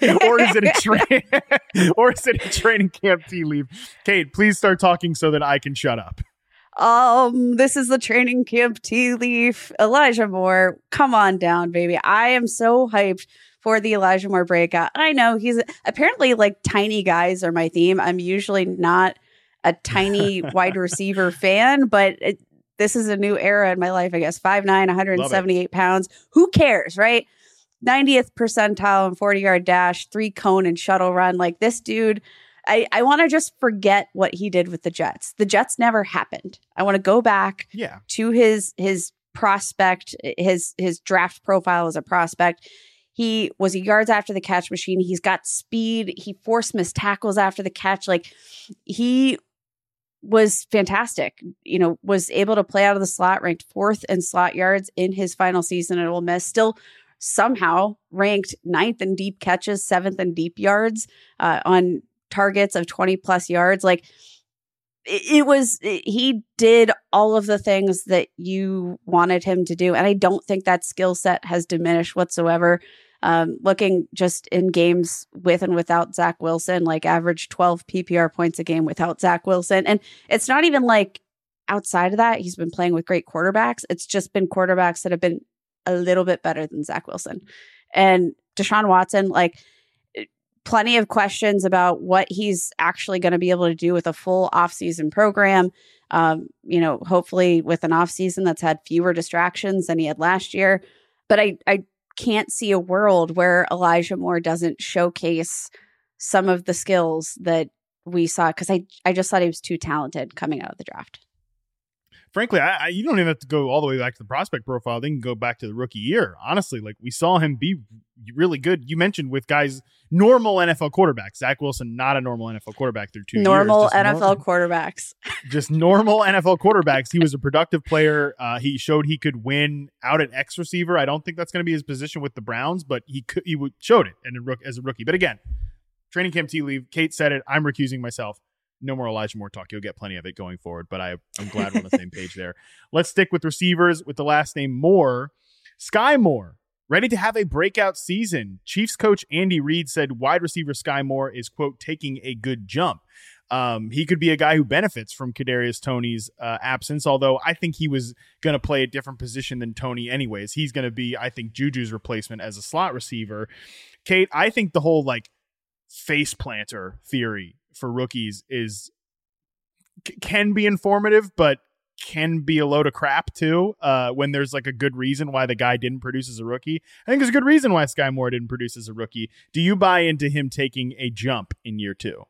it a training camp tea leaf? Kate, please start talking so that I can shut up. This is the training camp tea leaf. Elijah Moore, come on down, baby. I am so hyped for the Elijah Moore breakout. I know he's apparently like tiny guys are my theme. I'm usually not a tiny wide receiver fan, but this is a new era in my life, I guess. 5'9", 178 pounds. Who cares, right? 90th percentile and 40-yard dash, 3-cone and shuttle run. Like this dude, I want to just forget what he did with the Jets. The Jets never happened. I want to go back to his prospect, his draft profile as a prospect. He was a yards after the catch machine. He's got speed. He forced missed tackles after the catch. Like he was fantastic, was able to play out of the slot, ranked 4th in slot yards in his final season at Ole Miss, still somehow ranked 9th in deep catches, 7th in deep yards on targets of 20 plus yards. Like he did all of the things that you wanted him to do. And I don't think that skill set has diminished whatsoever. Looking just in games with and without Zach Wilson, like average 12 PPR points a game without Zach Wilson. And it's not even like outside of that, he's been playing with great quarterbacks. It's just been quarterbacks that have been a little bit better than Zach Wilson. And Deshaun Watson, like plenty of questions about what he's actually going to be able to do with a full offseason program. Hopefully with an offseason that's had fewer distractions than he had last year. But I can't see a world where Elijah Moore doesn't showcase some of the skills that we saw because I just thought he was too talented coming out of the draft. Frankly, you don't even have to go all the way back to the prospect profile. They can go back to the rookie year. Honestly, like we saw him be really good. You mentioned with guys, normal NFL quarterbacks. Zach Wilson, not a normal NFL quarterback through 2 years. Normal NFL quarterbacks. Just normal NFL quarterbacks. He was a productive player. He showed he could win out at X receiver. I don't think that's going to be his position with the Browns, but he showed it as a rookie. But again, training camp tea leave. Kate said it. I'm recusing myself. No more Elijah Moore talk. You'll get plenty of it going forward, but I'm glad we're on the same page there. Let's stick with receivers with the last name Moore. Sky Moore, ready to have a breakout season. Chiefs coach Andy Reid said wide receiver Sky Moore is, quote, taking a good jump. He could be a guy who benefits from Kadarius Toney's absence, although I think he was going to play a different position than Toney anyways. He's going to be, I think, Juju's replacement as a slot receiver. Kate, I think the whole face planter theory for rookies can be informative, but can be a load of crap too. When there's a good reason why the guy didn't produce as a rookie. I think there's a good reason why Sky Moore didn't produce as a rookie. Do you buy into him taking a jump in year 2?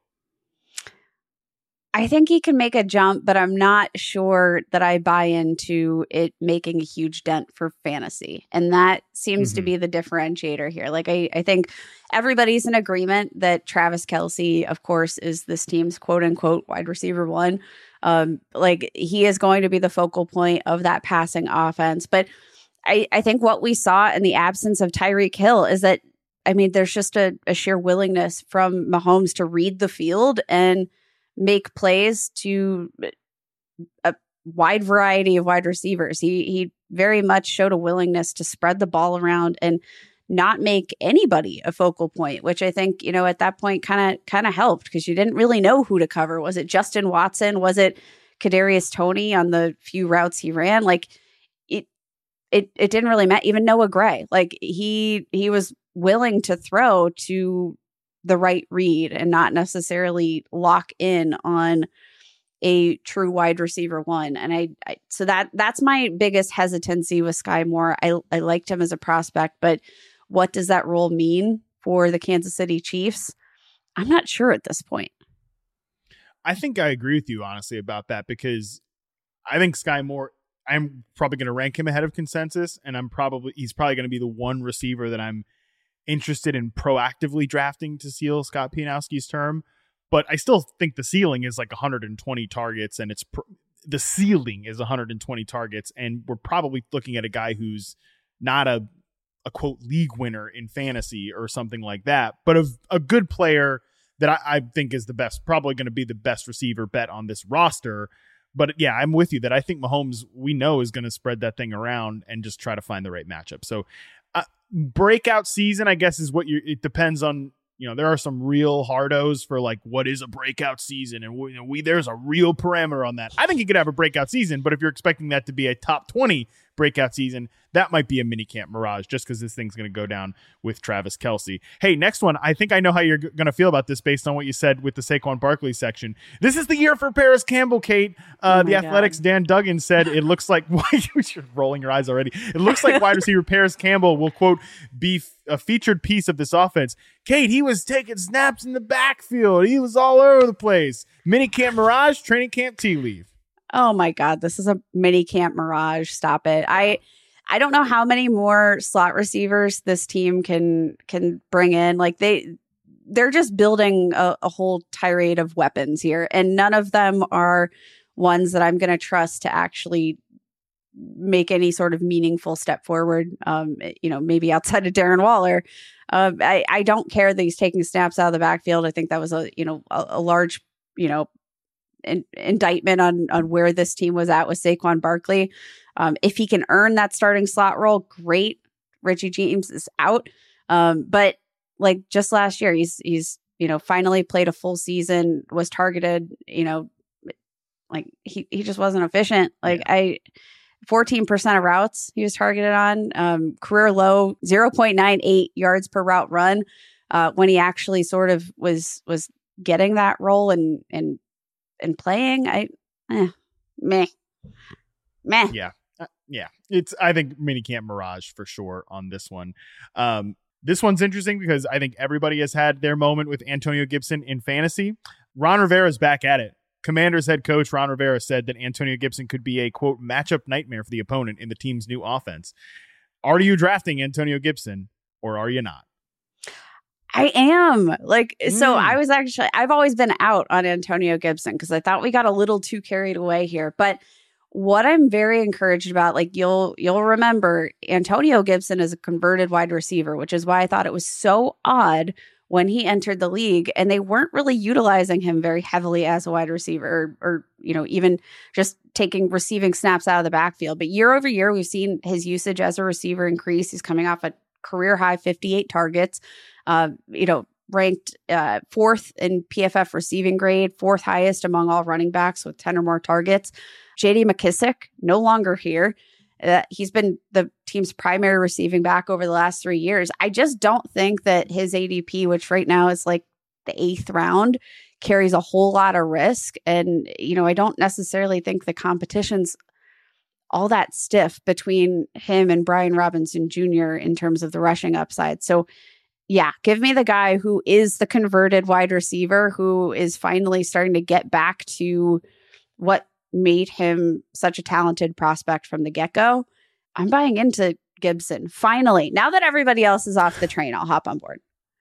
I think he can make a jump, but I'm not sure that I buy into it making a huge dent for fantasy. And that seems to be the differentiator here. I think everybody's in agreement that Travis Kelce, of course, is this team's quote unquote wide receiver 1. He is going to be the focal point of that passing offense. But I think what we saw in the absence of Tyreek Hill is that, there's just a sheer willingness from Mahomes to read the field and make plays to a wide variety of wide receivers. He very much showed a willingness to spread the ball around and not make anybody a focal point, which I think, at that point kind of helped because you didn't really know who to cover. Was it Justin Watson? Was it Kadarius Toney on the few routes he ran? It didn't really matter. Even Noah Gray, he was willing to throw to the right read and not necessarily lock in on a true wide receiver 1. And so that's my biggest hesitancy with Sky Moore. I liked him as a prospect, but what does that role mean for the Kansas City Chiefs? I'm not sure at this point. I think I agree with you honestly about that because I think Sky Moore, I'm probably going to rank him ahead of consensus, and he's probably going to be the one receiver that I'm interested in proactively drafting to seal Scott Pianowski's term. But I still think the ceiling is like 120 targets, and the ceiling is 120 targets, and we're probably looking at a guy who's not a quote league winner in fantasy or something like that, but a good player that I think is probably going to be the best receiver bet on this roster. But yeah, I'm with you that I think Mahomes, we know, is going to spread that thing around and just try to find the right matchup. So breakout season, I guess, is it depends on, there are some real hardos for like, what is a breakout season? And there's a real parameter on that. I think you could have a breakout season, but if you're expecting that to be a top 20 breakout season, that might be a minicamp mirage just because this thing's going to go down with Travis Kelce. Hey, next one. I think I know how you're going to feel about this based on what you said with the Saquon Barkley section. This is the year for Paris Campbell, Kate. The Athletic's Dan Duggan said it looks like, you're rolling your eyes already. It looks like wide receiver Paris Campbell will, quote, be a featured piece of this offense. Kate, he was taking snaps in the backfield. He was all over the place. Minicamp mirage, training camp tea leaf. Oh my God, this is a mini camp mirage. Stop it. I don't know how many more slot receivers this team can bring in. Like they're just building a whole tirade of weapons here, and none of them are ones that I'm going to trust to actually make any sort of meaningful step forward. Maybe outside of Darren Waller. I don't care that he's taking snaps out of the backfield. I think that was a large, indictment on where this team was at with Saquon Barkley. If he can earn that starting slot role, great. Richie James is out. But like just last year, he's finally played a full season, was targeted, like he just wasn't efficient. Like 14% of routes he was targeted on, career low 0.98 yards per route run, when he actually sort of was getting that role and playing. Meh. Yeah. It's, I think, minicamp mirage for sure on this one. This one's interesting because I think everybody has had their moment with Antonio Gibson in fantasy. Ron Rivera's back at it. Commanders head coach Ron Rivera said that Antonio Gibson could be a, quote, matchup nightmare for the opponent in the team's new offense. Are you drafting Antonio Gibson or are you not? I am. So I've always been out on Antonio Gibson because I thought we got a little too carried away here. But what I'm very encouraged about, like you'll remember, Antonio Gibson is a converted wide receiver, which is why I thought it was so odd when he entered the league and they weren't really utilizing him very heavily as a wide receiver or even just receiving snaps out of the backfield. But year over year, we've seen his usage as a receiver increase. He's coming off a career high 58 targets, ranked fourth in PFF receiving grade, fourth highest among all running backs with 10 or more targets. J.D. McKissic, no longer here. He's been the team's primary receiving back over the last 3 years. I just don't think that his ADP, which right now is like the 8th round, carries a whole lot of risk. And, I don't necessarily think the competition's all that stiff between him and Brian Robinson Jr. in terms of the rushing upside. So, yeah, give me the guy who is the converted wide receiver who is finally starting to get back to what made him such a talented prospect from the get-go. I'm buying into Gibson. Finally, now that everybody else is off the train, I'll hop on board.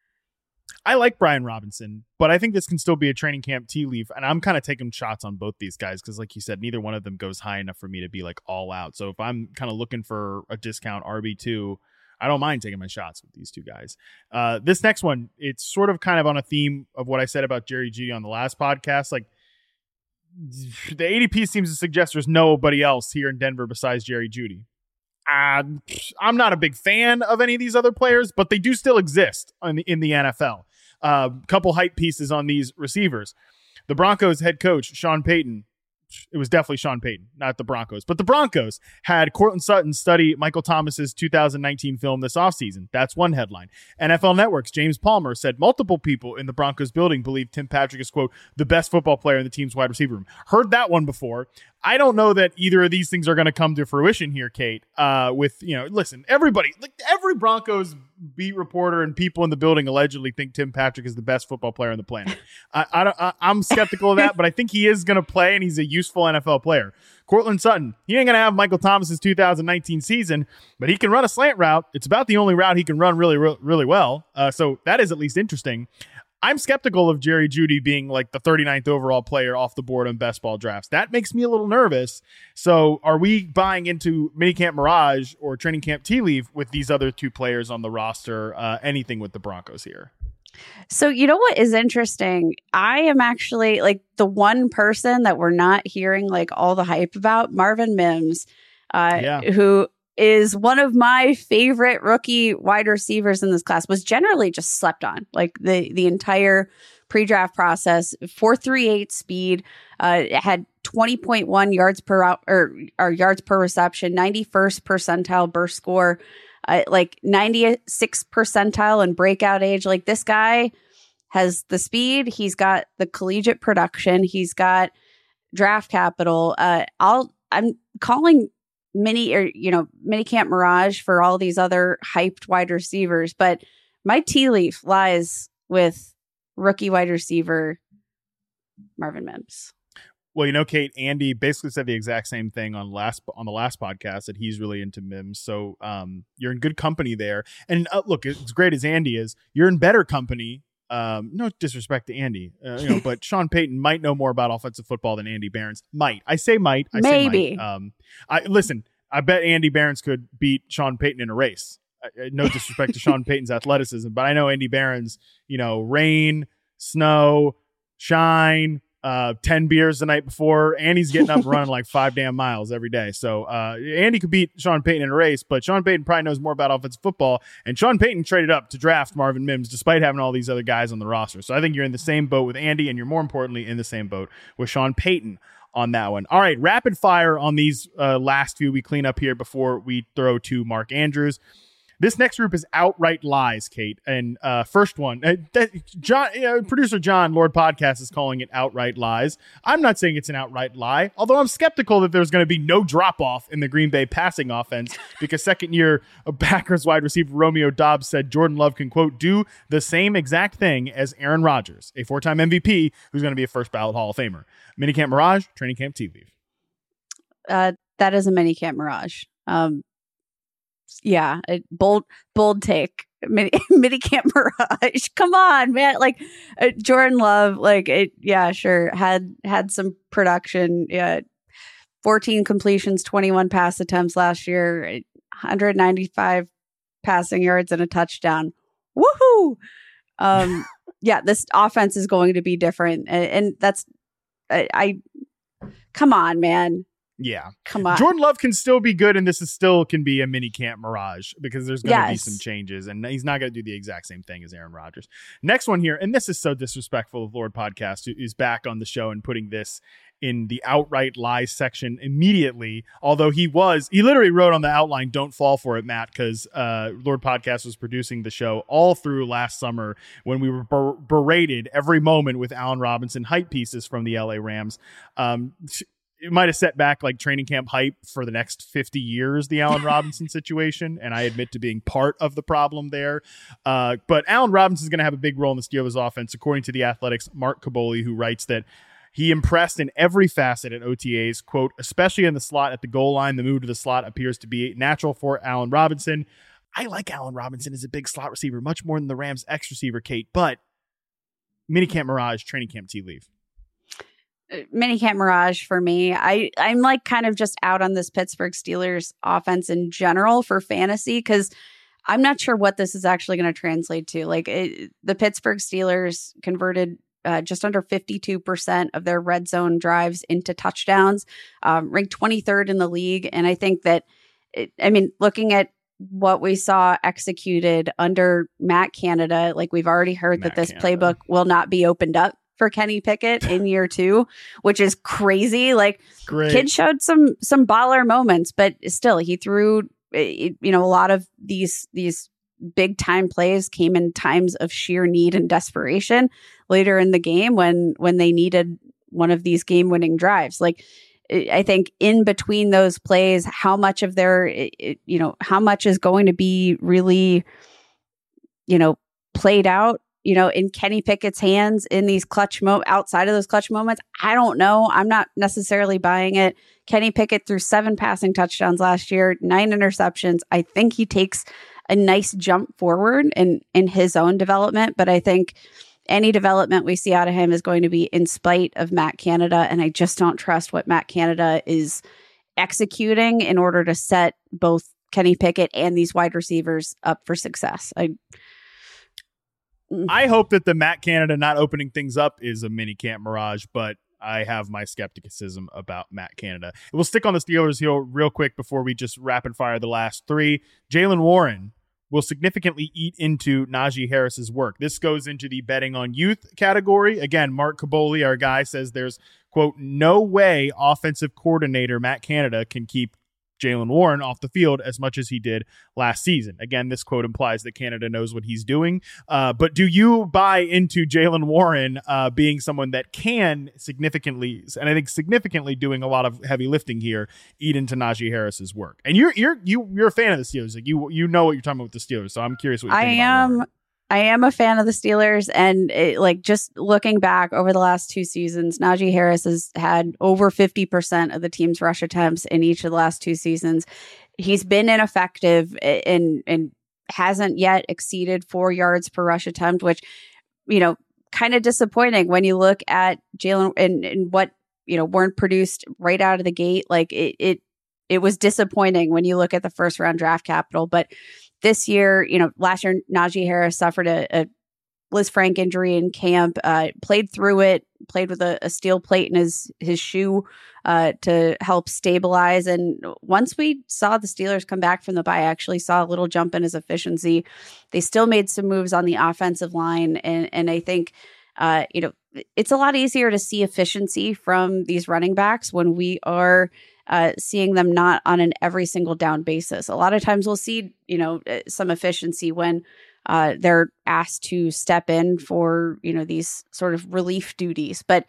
I like Brian Robinson, but I think this can still be a training camp tea leaf. And I'm kind of taking shots on both these guys because, like you said, neither one of them goes high enough for me to be like all out. So if I'm kind of looking for a discount RB2, I don't mind taking my shots with these two guys. This next one, it's sort of kind of on a theme of what I said about Jerry Jeudy on the last podcast. Like, the ADP seems to suggest there's nobody else here in Denver besides Jerry Jeudy. I'm not a big fan of any of these other players, but they do still exist in the NFL. Couple hype pieces on these receivers. The Broncos head coach, Sean Payton. It was definitely Sean Payton, not the Broncos. But the Broncos had Cortland Sutton study Michael Thomas's 2019 film this offseason. That's one headline. NFL Network's James Palmer said multiple people in the Broncos building believe Tim Patrick is, quote, the best football player in the team's wide receiver room. Heard that one before. I don't know that either of these things are going to come to fruition here, Kate. Listen, everybody, like every Broncos beat reporter and people in the building allegedly think Tim Patrick is the best football player on the planet. I'm skeptical of that, but I think he is going to play and he's a useful NFL player. Cortland Sutton. He ain't going to have Michael Thomas's 2019 season, but he can run a slant route. It's about the only route he can run really, really well. So that is at least interesting. I'm skeptical of Jerry Jeudy being like the 39th overall player off the board on best ball drafts. That makes me a little nervous. So are we buying into minicamp Mirage or training camp Tea Leaf with these other two players on the roster? Anything with the Broncos here? So you know what is interesting? I am actually like the one person that we're not hearing like all the hype about, Marvin Mims, who is one of my favorite rookie wide receivers in this class, was generally just slept on. Like the entire pre-draft process, 4.38 speed, had 20.1 yards per yards per reception, 91st percentile burst score, like 96th percentile in breakout age. Like this guy has the speed, he's got the collegiate production, he's got draft capital. I'm calling minicamp Mirage for all these other hyped wide receivers, but my tea leaf lies with rookie wide receiver Marvin Mims. Well, Kate, Andy basically said the exact same thing on the last podcast, that he's really into Mims. So you're in good company there. And look, as great as Andy is, you're in better company. No disrespect to Andy, but Sean Payton might know more about offensive football than Andy Behrens. I say might. Maybe. Listen, I bet Andy Behrens could beat Sean Payton in a race. No disrespect to Sean Payton's athleticism, but I know Andy Behrens, rain, snow, shine, 10 beers the night before, and he's getting up and running like 5 damn miles every day. So Andy could beat Sean Payton in a race, but Sean Payton probably knows more about offensive football, and Sean Payton traded up to draft Marvin Mims despite having all these other guys on the roster. So I think you're in the same boat with Andy, and you're more importantly in the same boat with Sean Payton on that one. All right, rapid fire on these last few we clean up here before we throw to Mark Andrews. This next group is outright lies, Kate. And first one, producer John, Lord Podcast, is calling it outright lies. I'm not saying it's an outright lie, although I'm skeptical that there's going to be no drop-off in the Green Bay passing offense because second-year Packers wide receiver Romeo Doubs said Jordan Love can, quote, do the same exact thing as Aaron Rodgers, a 4-time MVP who's going to be a first-ballot Hall of Famer. Minicamp Mirage, Training Camp Tea Leaf. That is a minicamp Mirage. Yeah, bold take. Minicamp Mirage. Come on, man. Like Jordan Love, sure, had some production. 14 completions, 21 pass attempts last year, 195 passing yards and a touchdown. Woohoo! This offense is going to be different, and that's come on, man. Yeah. Come on. Jordan Love can still be good, and this is still can be a mini camp Mirage because there's going to be some changes, and he's not going to do the exact same thing as Aaron Rodgers. Next one here, and this is so disrespectful of Lord Podcast, who is back on the show and putting this in the outright lies section immediately, although he literally wrote on the outline, don't fall for it, Matt, because Lord Podcast was producing the show all through last summer when we were berated every moment with Allen Robinson hype pieces from the LA Rams. It might have set back like training camp hype for the next 50 years, the Allen Robinson situation. And I admit to being part of the problem there. But Allen Robinson is going to have a big role in the Steelers offense, according to The Athletic's Mark Kaboli, who writes that he impressed in every facet at OTAs, quote, especially in the slot at the goal line. The move to the slot appears to be natural for Allen Robinson. I like Allen Robinson as a big slot receiver, much more than the Rams X receiver, Kate, but minicamp Mirage, training camp Tea Leaf. Minicamp Mirage for me. I'm like kind of just out on this Pittsburgh Steelers offense in general for fantasy because I'm not sure what this is actually going to translate to. Like the Pittsburgh Steelers converted just under 52% of their red zone drives into touchdowns, ranked 23rd in the league. And I think that, looking at what we saw executed under Matt Canada, like we've already heard that this playbook will not be opened up for Kenny Pickett in year 2, which is crazy. Like kid showed some baller moments, but still he threw, a lot of these big time plays came in times of sheer need and desperation later in the game when they needed one of these game winning drives. Like I think in between those plays, how much of how much is going to be really, played out in Kenny Pickett's hands in these outside of those clutch moments? I don't know. I'm not necessarily buying it. Kenny Pickett threw 7 passing touchdowns last year, 9 interceptions. I think he takes a nice jump forward in his own development, but I think any development we see out of him is going to be in spite of Matt Canada, and I just don't trust what Matt Canada is executing in order to set both Kenny Pickett and these wide receivers up for success. I hope that the Matt Canada not opening things up is a mini camp mirage, but I have my skepticism about Matt Canada. We'll stick on the Steelers heel real quick before we just rapid fire the last 3. Jaylen Warren will significantly eat into Najee Harris's work. This goes into the betting on youth category. Again, Mark Caboli, our guy, says there's, quote, no way offensive coordinator Matt Canada can keep Jaylen Warren off the field as much as he did last season. Again, this quote implies that Canada knows what he's doing. But do you buy into Jaylen Warren being someone that can significantly, and I think significantly doing a lot of heavy lifting here, eat into Najee Harris's work? And you're a fan of the Steelers. Like you know what you're talking about with the Steelers. So I'm curious what you think about Warren. I am a fan of the Steelers, and just looking back over the last 2 seasons, Najee Harris has had over 50% of the team's rush attempts in each of the last 2 seasons. He's been ineffective and hasn't yet exceeded 4 yards per rush attempt, which, kind of disappointing when you look at Jaylen and what, Warren produced right out of the gate. Like it was disappointing when you look at the first round draft capital, but this year, last year, Najee Harris suffered a Liz Frank injury in camp, played through it, played with a steel plate in his shoe to help stabilize. And once we saw the Steelers come back from the bye, I actually saw a little jump in his efficiency. They still made some moves on the offensive line. And I think, it's a lot easier to see efficiency from these running backs when we are seeing them not on an every single down basis. A lot of times we'll see, some efficiency when they're asked to step in for, these sort of relief duties. But,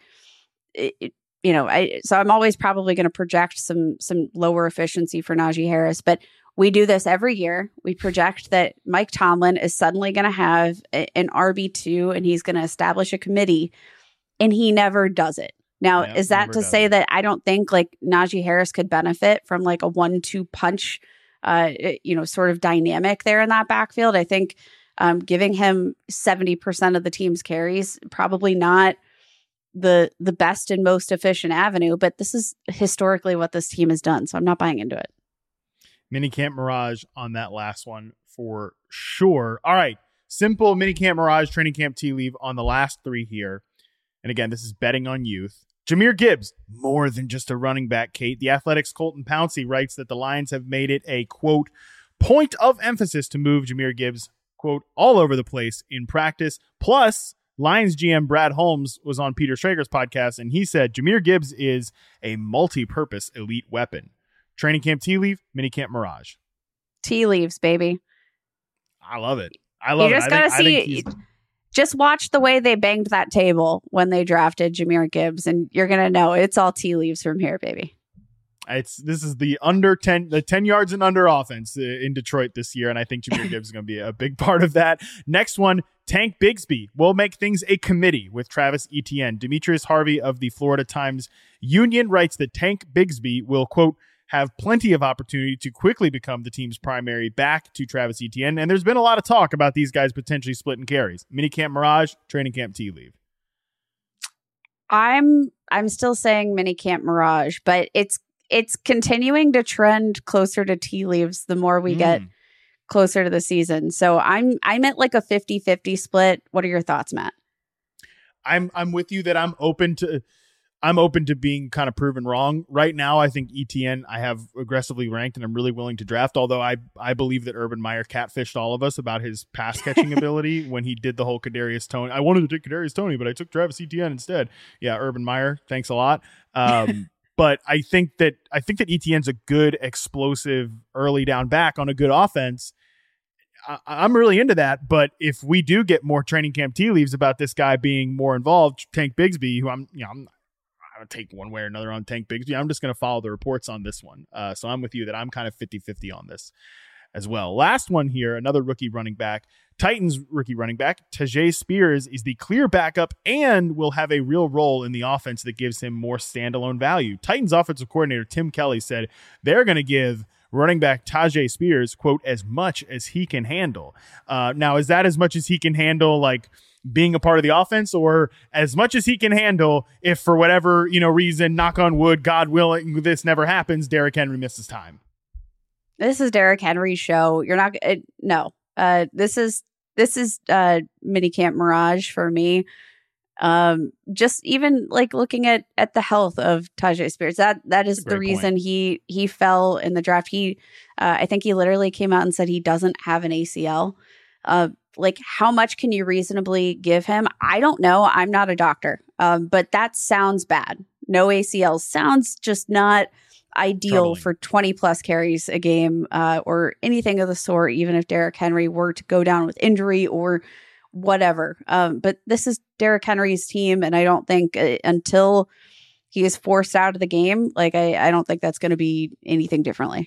so I'm always probably going to project some lower efficiency for Najee Harris. But we do this every year. We project that Mike Tomlin is suddenly going to have an RB2 and he's going to establish a committee, and he never does it. Now, is that to say that I don't think Najee Harris could benefit from a 1-2 punch, sort of dynamic there in that backfield? I think giving him 70% of the team's carries, probably not the best and most efficient avenue, but this is historically what this team has done. So I'm not buying into it. Minicamp Mirage on that last one for sure. All right. Simple minicamp Mirage, training camp tea leave on the last 3 here. And again, this is betting on youth. Jahmyr Gibbs, more than just a running back, Kate. The Athletic's Colton Pouncey writes that the Lions have made it a, quote, point of emphasis to move Jahmyr Gibbs, quote, all over the place in practice. Plus, Lions GM Brad Holmes was on Peter Schrager's podcast, and he said Jahmyr Gibbs is a multi-purpose elite weapon. Training camp tea leave, minicamp Mirage. Tea leaves, baby. I love it. I love it. You just got to see... Just watch the way they banged that table when they drafted Jahmyr Gibbs, and you're gonna know it's all tea leaves from here, baby. This is the 10 yards and under offense in Detroit this year, and I think Jahmyr Gibbs is going to be a big part of that. Next one, Tank Bigsby will make things a committee with Travis Etienne. Demetrius Harvey of the Florida Times Union writes that Tank Bigsby will, quote, have plenty of opportunity to quickly become the team's primary back to Travis Etienne. And there's been a lot of talk about these guys potentially splitting carries. Minicamp Mirage, training camp tea leave. I'm still saying minicamp Mirage, but it's continuing to trend closer to tea leaves the more we get closer to the season. So I'm at a 50-50 split. What are your thoughts, Matt? I'm with you that I'm open to being kind of proven wrong. Right now, I think Etienne I have aggressively ranked and I'm really willing to draft, although I believe that Urban Meyer catfished all of us about his pass catching ability when he did the whole Kadarius Toney. I wanted to take Kadarius Toney, but I took Travis Etienne instead. Yeah, Urban Meyer, thanks a lot. But I think that Etienne's a good, explosive, early down back on a good offense. I'm really into that, but if we do get more training camp tea leaves about this guy being more involved, Tank Bigsby, who I'm take one way or another on Tank Bigsby. I'm just going to follow the reports on this one. So I'm with you that I'm kind of 50-50 on this. as well. Last one here, another rookie running back. Titans rookie running back, Tyjae Spears, is the clear backup and will have a real role in the offense that gives him more standalone value. Titans offensive coordinator Tim Kelly said they're going to give running back Tyjae Spears, quote, as much as he can handle. Now, is that as much as he can handle, like being a part of the offense, or as much as he can handle if for whatever, reason, knock on wood, God willing, this never happens, Derrick Henry misses time? This is Derrick Henry's show. You're not, no. This is minicamp mirage for me. Just even like looking at the health of Tyjae Spears, that is the reason he fell in the draft. I think he literally came out and said he doesn't have an ACL. Like, how much can you reasonably give him? I don't know. I'm not a doctor. But that sounds bad. No ACL sounds just not ideal for 20 plus carries a game, or anything of the sort, even if Derrick Henry were to go down with injury or whatever. But this is Derrick Henry's team, and I don't think until he is forced out of the game, like I don't think that's going to be anything differently.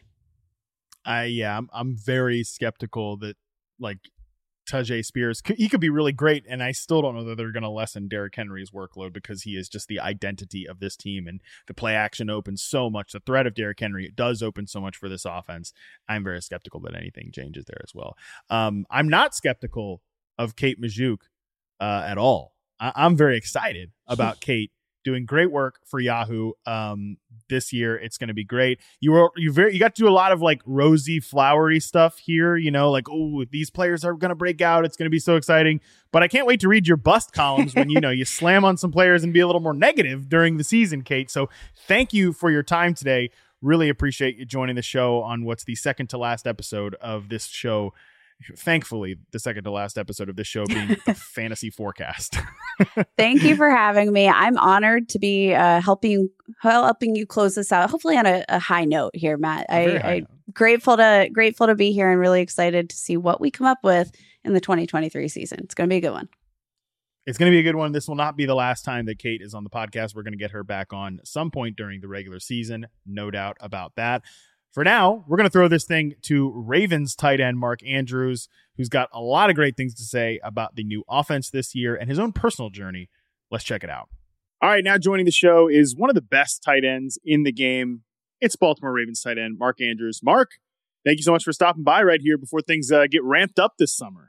I'm very skeptical that like Tyjae Spears, he could be really great, and I still don't know that they're going to lessen Derrick Henry's workload, because he is just the identity of this team, and the play action opens so much. The threat of Derrick Henry does open so much for this offense. I'm very skeptical that anything changes there as well. I'm not skeptical of Kate Magdziuk at all. I'm very excited about Kate doing great work for Yahoo this year. It's going to be great. You got to do a lot of like rosy, flowery stuff here, like, oh, these players are going to break out. It's going to be so exciting. But I can't wait to read your bust columns when, you slam on some players and be a little more negative during the season, Kate. So thank you for your time today. Really appreciate you joining the show on what's the second to last episode of this show. Thankfully, the second to last episode of this show being the fantasy forecast. Thank you for having me. I'm honored to be helping you close this out, hopefully on a high note here, Matt. I'm grateful to be here, and really excited to see what we come up with in the 2023 season. It's going to be a good one. It's going to be a good one. This will not be the last time that Kate is on the podcast. We're going to get her back on some point during the regular season. No doubt about that. For now, we're going to throw this thing to Ravens tight end Mark Andrews, who's got a lot of great things to say about the new offense this year and his own personal journey. Let's check it out. All right, now joining the show is one of the best tight ends in the game. It's Baltimore Ravens tight end Mark Andrews. Mark, thank you so much for stopping by right here before things get ramped up this summer.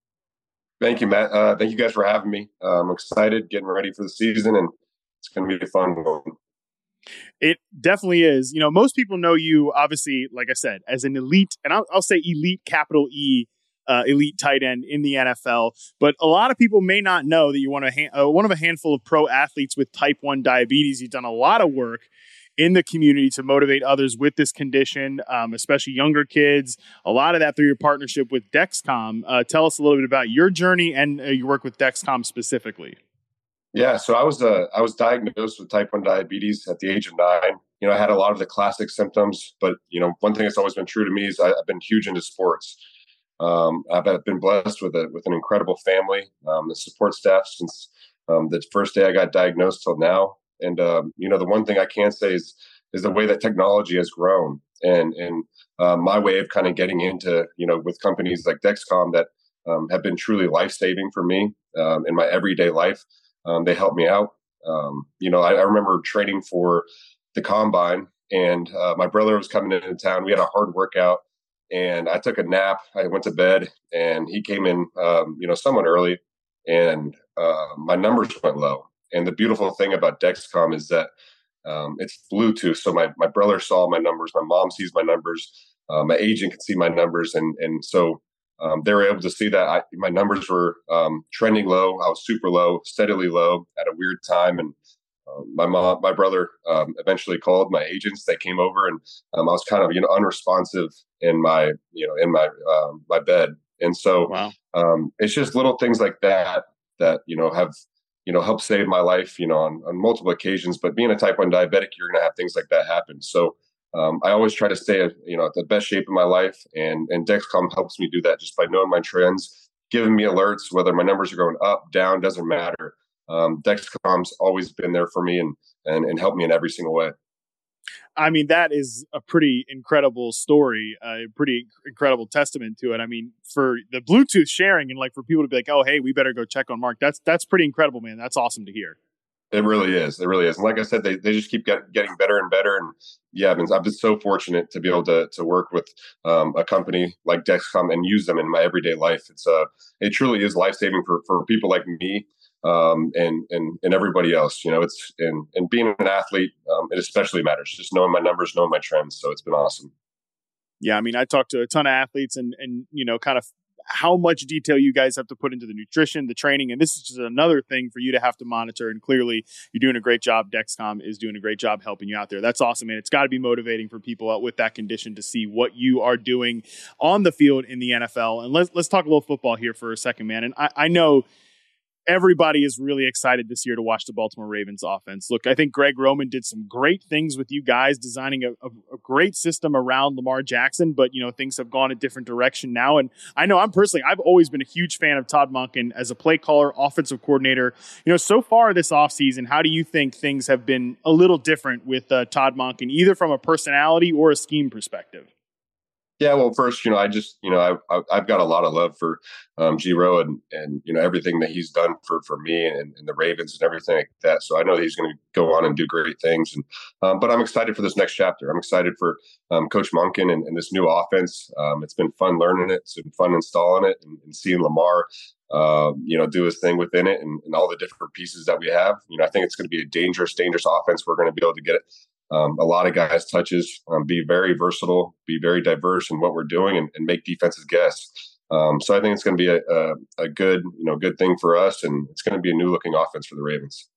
Thank you, Matt. Thank you guys for having me. I'm excited, getting ready for the season, and it's going to be a fun one. It definitely is. Most people know you, obviously, like I said, as an elite, and I'll say elite, capital E, elite tight end in the NFL. But a lot of people may not know that you're one of a handful of pro athletes with type 1 diabetes. You've done a lot of work in the community to motivate others with this condition, especially younger kids. A lot of that through your partnership with Dexcom. Tell us a little bit about your journey and your work with Dexcom specifically. Yeah, so I was diagnosed with type 1 diabetes at the age of 9. I had a lot of the classic symptoms, but one thing that's always been true to me is I've been huge into sports. I've been blessed with an incredible family, the support staff since the first day I got diagnosed till now. And the one thing I can say is the way that technology has grown, and my way of kind of getting into with companies like Dexcom that have been truly life-saving for me in my everyday life. They helped me out. I remember training for the combine, and my brother was coming into town. We had a hard workout, and I took a nap. I went to bed, and he came in, somewhat early, and my numbers went low. And the beautiful thing about Dexcom is that it's Bluetooth. So my brother saw my numbers. My mom sees my numbers. My agent can see my numbers, and so they were able to see that my numbers were trending low. I was super low, steadily low at a weird time. And my brother eventually called my agents. They came over, and I was kind of unresponsive in my my bed. And so wow. It's just little things like that have helped save my life on multiple occasions. But being a type 1 diabetic, you're going to have things like that happen. So I always try to stay at the best shape of my life, and Dexcom helps me do that just by knowing my trends, giving me alerts, whether my numbers are going up, down, doesn't matter. Dexcom's always been there for me and helped me in every single way. I mean, that is a pretty incredible story, a pretty incredible testament to it. I mean, for the Bluetooth sharing and like for people to be like, oh, hey, we better go check on Mark. That's pretty incredible, man. That's awesome to hear. It really is. It really is. And like I said, they just keep getting better and better. And yeah, I've been so fortunate to be able to work with a company like Dexcom and use them in my everyday life. It truly is life-saving for people like me and everybody else. You know, it's and being an athlete, it especially matters. Just knowing my numbers, knowing my trends. So it's been awesome. Yeah, I mean, I talked to a ton of athletes and you know, kind of how much detail you guys have to put into the nutrition, the training, and this is just another thing for you to have to monitor. And clearly, you're doing a great job. Dexcom is doing a great job helping you out there. That's awesome, man. It's got to be motivating for people out with that condition to see what you are doing on the field in the NFL. And let's talk a little football here for a second, man. And I know everybody is really excited this year to watch the Baltimore Ravens offense. Look, I think Greg Roman did some great things with you guys, designing a great system around Lamar Jackson, but, you know, things have gone a different direction now. And I know I've always been a huge fan of Todd Monken as a play caller, offensive coordinator. You know, so far this offseason, how do you think things have been a little different with Todd Monken, either from a personality or a scheme perspective? Yeah, well, first, you know, I've got a lot of love for G-Ro and you know, everything that he's done for me and the Ravens and everything like that. So I know that he's going to go on and do great things. And but I'm excited for this next chapter. I'm excited for Coach Monken and this new offense. It's been fun learning it. It's been fun installing it and seeing Lamar, you know, do his thing within it and all the different pieces that we have. You know, I think it's going to be a dangerous offense. We're going to be able to get it. A lot of guys touches, be very versatile, be very diverse in what we're doing and make defenses guess. So I think it's going to be a good thing for us. And it's going to be a new looking offense for the Ravens.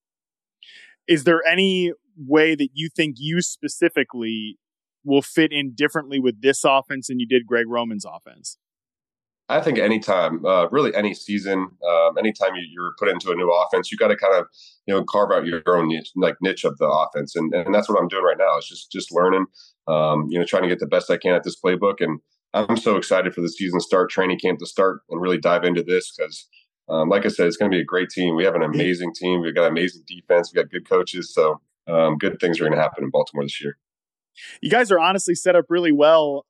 Is there any way that you think you specifically will fit in differently with this offense than you did Greg Roman's offense? I think anytime, really any season, anytime you're put into a new offense, you got to kind of, you know, carve out your own niche of the offense. And that's what I'm doing right now. It's just learning, you know, trying to get the best I can at this playbook. And I'm so excited for the season start, training camp to start and really dive into this because, like I said, it's going to be a great team. We have an amazing team. We've got amazing defense. We've got good coaches. So good things are going to happen in Baltimore this year. You guys are honestly set up really well.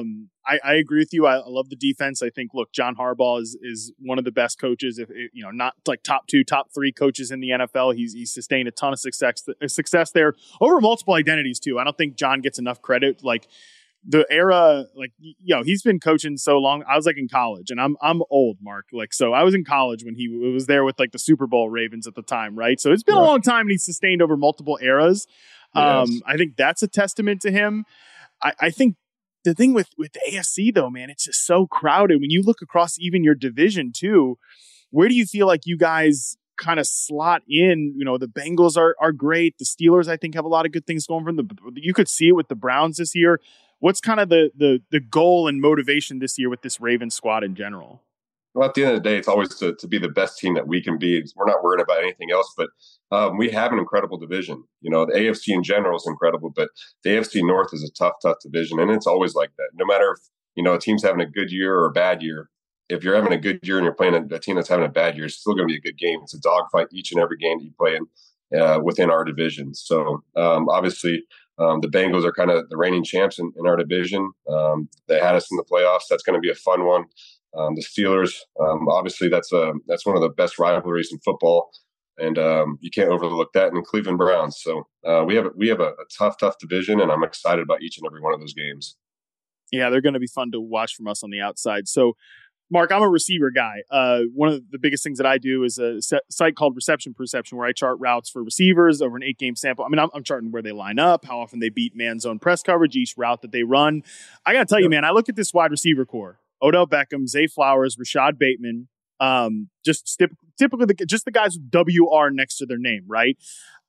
I agree with you. I love the defense. I think, look, John Harbaugh is one of the best coaches, if you know, not like top 2, top 3 coaches in the NFL. He's sustained a ton of success there over multiple identities too. I don't think John gets enough credit. Like the era, like, you know, he's been coaching so long. I was like in college, and I'm old, Mark. Like, so I was in college when he was there with like the Super Bowl Ravens at the time, right? So it's been a long time, and he's sustained over multiple eras. Yes. I think that's a testament to him. I think the thing with the AFC though, man, it's just so crowded. When you look across even your division too, where do you feel like you guys kind of slot in? You know, the Bengals are great. The Steelers, I think, have a lot of good things going for them. You could see it with the Browns this year. What's kind of the goal and motivation this year with this Ravens squad in general? Well, at the end of the day, it's always to be the best team that we can be. We're not worried about anything else, but we have an incredible division. You know, the AFC in general is incredible, but the AFC North is a tough division. And it's always like that. No matter if, you know, a team's having a good year or a bad year, if you're having a good year and you're playing a team that's having a bad year, it's still going to be a good game. It's a dogfight each and every game that you play in within our division. So obviously, the Bengals are kind of the reigning champs in our division. They had us in the playoffs. That's going to be a fun one. The Steelers, obviously, that's one of the best rivalries in football, and you can't overlook that. And Cleveland Browns. So we have a tough division, and I'm excited about each and every one of those games. Yeah, they're going to be fun to watch from us on the outside. So, Mark, I'm a receiver guy. One of the biggest things that I do is a site called Reception Perception, where I chart routes for receivers over an 8-game sample. I mean, I'm charting where they line up, how often they beat man zone press coverage, each route that they run. I got to tell you, man, I look at this wide receiver core. Odell Beckham, Zay Flowers, Rashad Bateman, just typically just the guys with WR next to their name, right?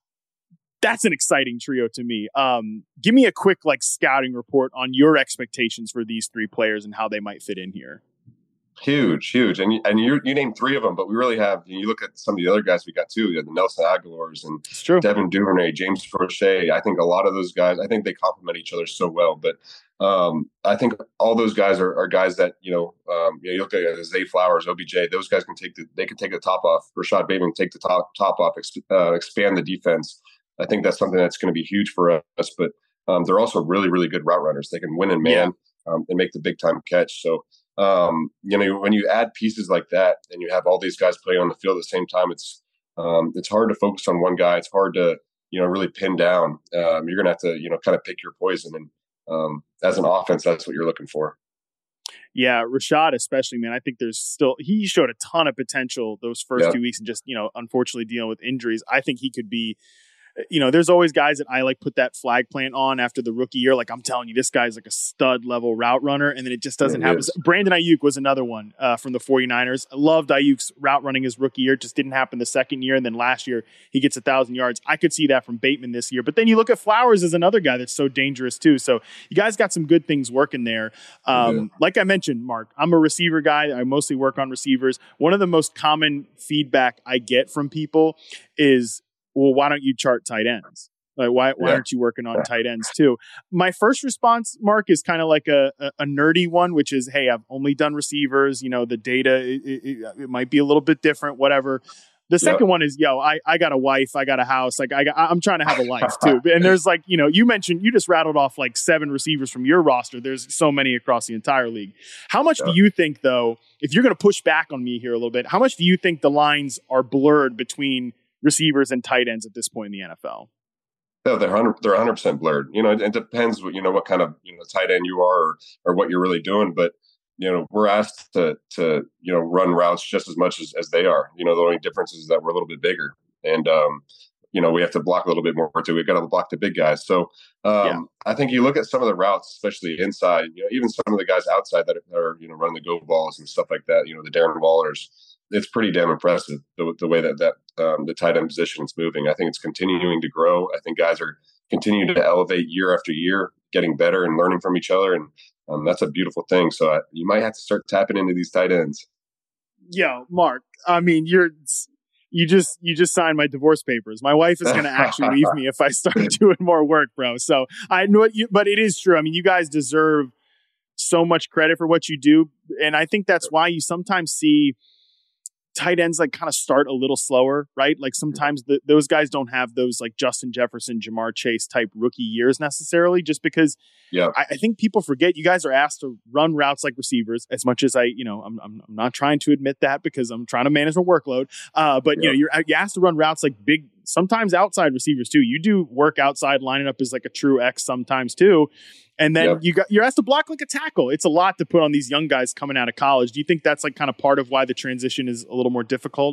That's an exciting trio to me. Give me a quick scouting report on your expectations for these 3 players and how they might fit in here. Huge. And you named 3 of them, but we really have, you look at some of the other guys we got too, the Nelson Aguilars and Devin Duvernay, James Prochet. I think a lot of those guys, I think they complement each other so well, but I think all those guys are guys that, you look at Zay Flowers, OBJ, those guys can take the top off. Rashad Bateman take the top off, expand the defense. I think that's something that's going to be huge for us, but they're also really, really good route runners. They can win in man and make the big time catch. So, when you add pieces like that and you have all these guys playing on the field at the same time, it's hard to focus on one guy. It's hard to, really pin down. You're going to have to, kind of pick your poison. And as an offense, that's what you're looking for. Yeah, Rashad especially, man. I think he showed a ton of potential those first 2 weeks and just, unfortunately dealing with injuries. I think he could be, there's always guys that I like put that flag plant on after the rookie year. Like, I'm telling you, this guy's like a stud level route runner, and then it just doesn't happen. Brandon Ayuk was another one from the 49ers. I loved Ayuk's route running his rookie year. It just didn't happen the second year, and then last year he gets 1,000 yards. I could see that from Bateman this year. But then you look at Flowers as another guy that's so dangerous too. So you guys got some good things working there. Like I mentioned, Mark, I'm a receiver guy. I mostly work on receivers. One of the most common feedback I get from people is, well, why don't you chart tight ends? Like, why aren't you working on tight ends too? My first response, Mark, is kind of like a nerdy one, which is, hey, I've only done receivers. The data, it might be a little bit different, whatever. The second one is, I got a wife, I got a house, like I'm trying to have a life too. And there's like, you just rattled off like 7 receivers from your roster. There's so many across the entire league. How much do you think, though, if you're going to push back on me here a little bit, how much do you think the lines are blurred between receivers and tight ends at this point in the NFL? No, they're 100% blurred. It depends what kind of tight end you are or what you're really doing. But we're asked to run routes just as much as they are. The only difference is that we're a little bit bigger, and we have to block a little bit more too. We've got to block the big guys. So I think you look at some of the routes, especially inside. Even some of the guys outside that are running the go balls and stuff like that. The Darren Wallers. It's pretty damn impressive the way that the tight end position is moving. I think it's continuing to grow. I think guys are continuing to elevate year after year, getting better and learning from each other, and that's a beautiful thing. So you might have to start tapping into these tight ends. Yeah, Mark. I mean, you just signed my divorce papers. My wife is going to actually leave me if I start doing more work, bro. So I know but it is true. I mean, you guys deserve so much credit for what you do, and I think that's why you sometimes see tight ends like kind of start a little slower, right? Like sometimes those guys don't have those like Justin Jefferson, Jamar Chase type rookie years necessarily, just because I think people forget you guys are asked to run routes like receivers as much as I'm not trying to admit that because I'm trying to manage my workload. But you're asked to run routes like big, sometimes outside receivers too. You do work outside lining up as like a true X sometimes too. And then you're asked to block like a tackle. It's a lot to put on these young guys coming out of college. Do you think that's like kind of part of why the transition is a little more difficult?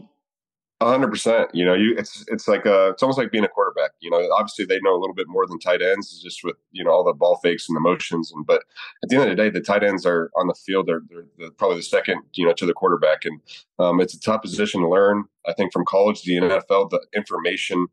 100%. It's like it's almost like being a quarterback. Obviously they know a little bit more than tight ends, just with all the ball fakes and the motions. But at the end of the day, the tight ends are on the field. They're probably the second to the quarterback, and it's a tough position to learn. I think from college to the NFL, the information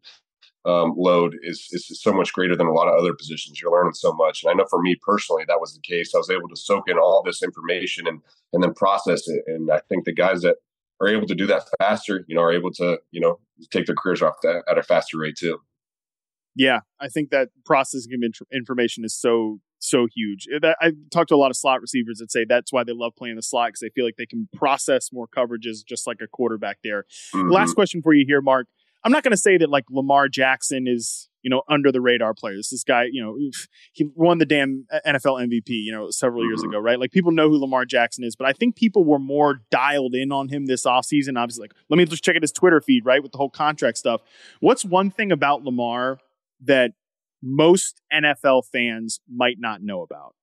load is so much greater than a lot of other positions. You're learning so much. And I know for me personally, that was the case. I was able to soak in all this information and then process it. And I think the guys that are able to do that faster, are able to, take their careers off at a faster rate too. Yeah. I think that processing of information is so huge. I talked to a lot of slot receivers that say that's why they love playing the slot, because they feel like they can process more coverages just like a quarterback there. Mm-hmm. Last question for you here, Mark. I'm not going to say that like Lamar Jackson is, under the radar player. This guy, he won the damn NFL MVP, several years ago, right? Like people know who Lamar Jackson is, but I think people were more dialed in on him this offseason. Obviously, like, let me just check out his Twitter feed, right? With the whole contract stuff. What's one thing about Lamar that most NFL fans might not know about?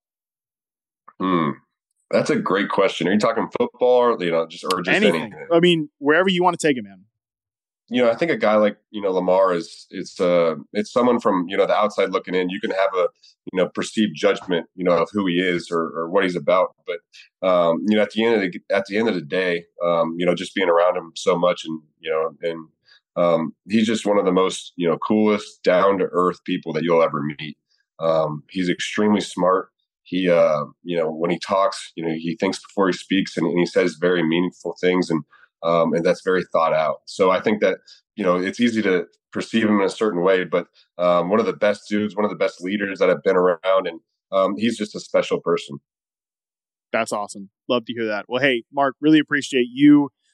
That's a great question. Are you talking football or, just anything? I mean, wherever you want to take it, man. I think a guy like, Lamar it's someone from, the outside looking in. You can have a, perceived judgment, of who he is or what he's about. But, at the end of the day, just being around him so much and he's just one of the most, coolest down to earth people that you'll ever meet. He's extremely smart. He, when he talks, he thinks before he speaks and he says very meaningful things and that's very thought out. So I think that, it's easy to perceive him in a certain way, but one of the best dudes, one of the best leaders that have been around, and he's just a special person. That's awesome. Love to hear that. Well, hey, Mark, really appreciate you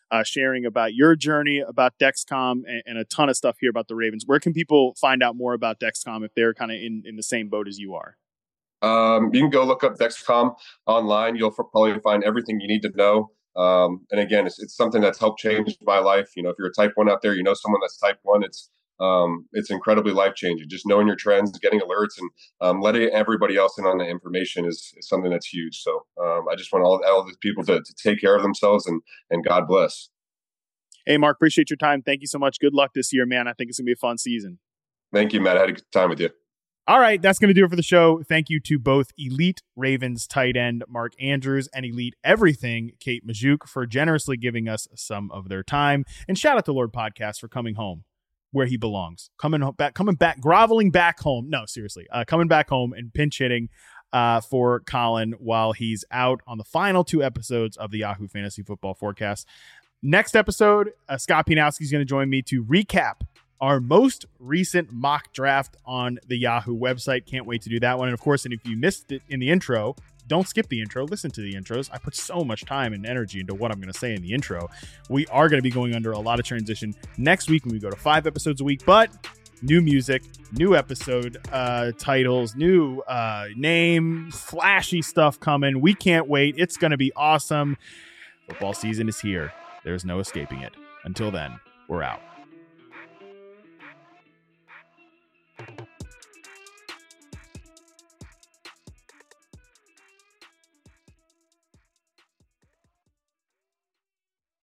sharing about your journey, about Dexcom, and a ton of stuff here about the Ravens. Where can people find out more about Dexcom if they're kind of in the same boat as you are? You can go look up Dexcom online. You'll probably find everything you need to know. And again, it's something that's helped change my life. You know, if you're a type 1 out there, you know someone that's type 1, it's incredibly life-changing. Just knowing your trends, getting alerts, and letting everybody else in on the information is something that's huge. So I just want all the people to take care of themselves, and God bless. Hey, Mark, appreciate your time. Thank you so much. Good luck this year, man. I think it's going to be a fun season. Thank you, Matt. I had a good time with you. All right, that's going to do it for the show. Thank you to both elite Ravens tight end Mark Andrews and elite everything Kate Magdziuk for generously giving us some of their time. And shout out to Lord Podcast for coming home where he belongs, coming back, groveling back home. No, seriously, coming back home and pinch hitting for Colin while he's out on the final 2 episodes of the Yahoo Fantasy Football Forecast. Next episode, Scott Pianowski is going to join me to recap our most recent mock draft on the Yahoo website. Can't wait to do that one. And of course, and if you missed it in the intro, don't skip the intro. Listen to the intros. I put so much time and energy into what I'm going to say in the intro. We are going to be going under a lot of transition next week when we go to 5 episodes a week, but new music, new episode titles, new name, flashy stuff coming. We can't wait. It's going to be awesome. Football season is here. There's no escaping it. Until then, we're out.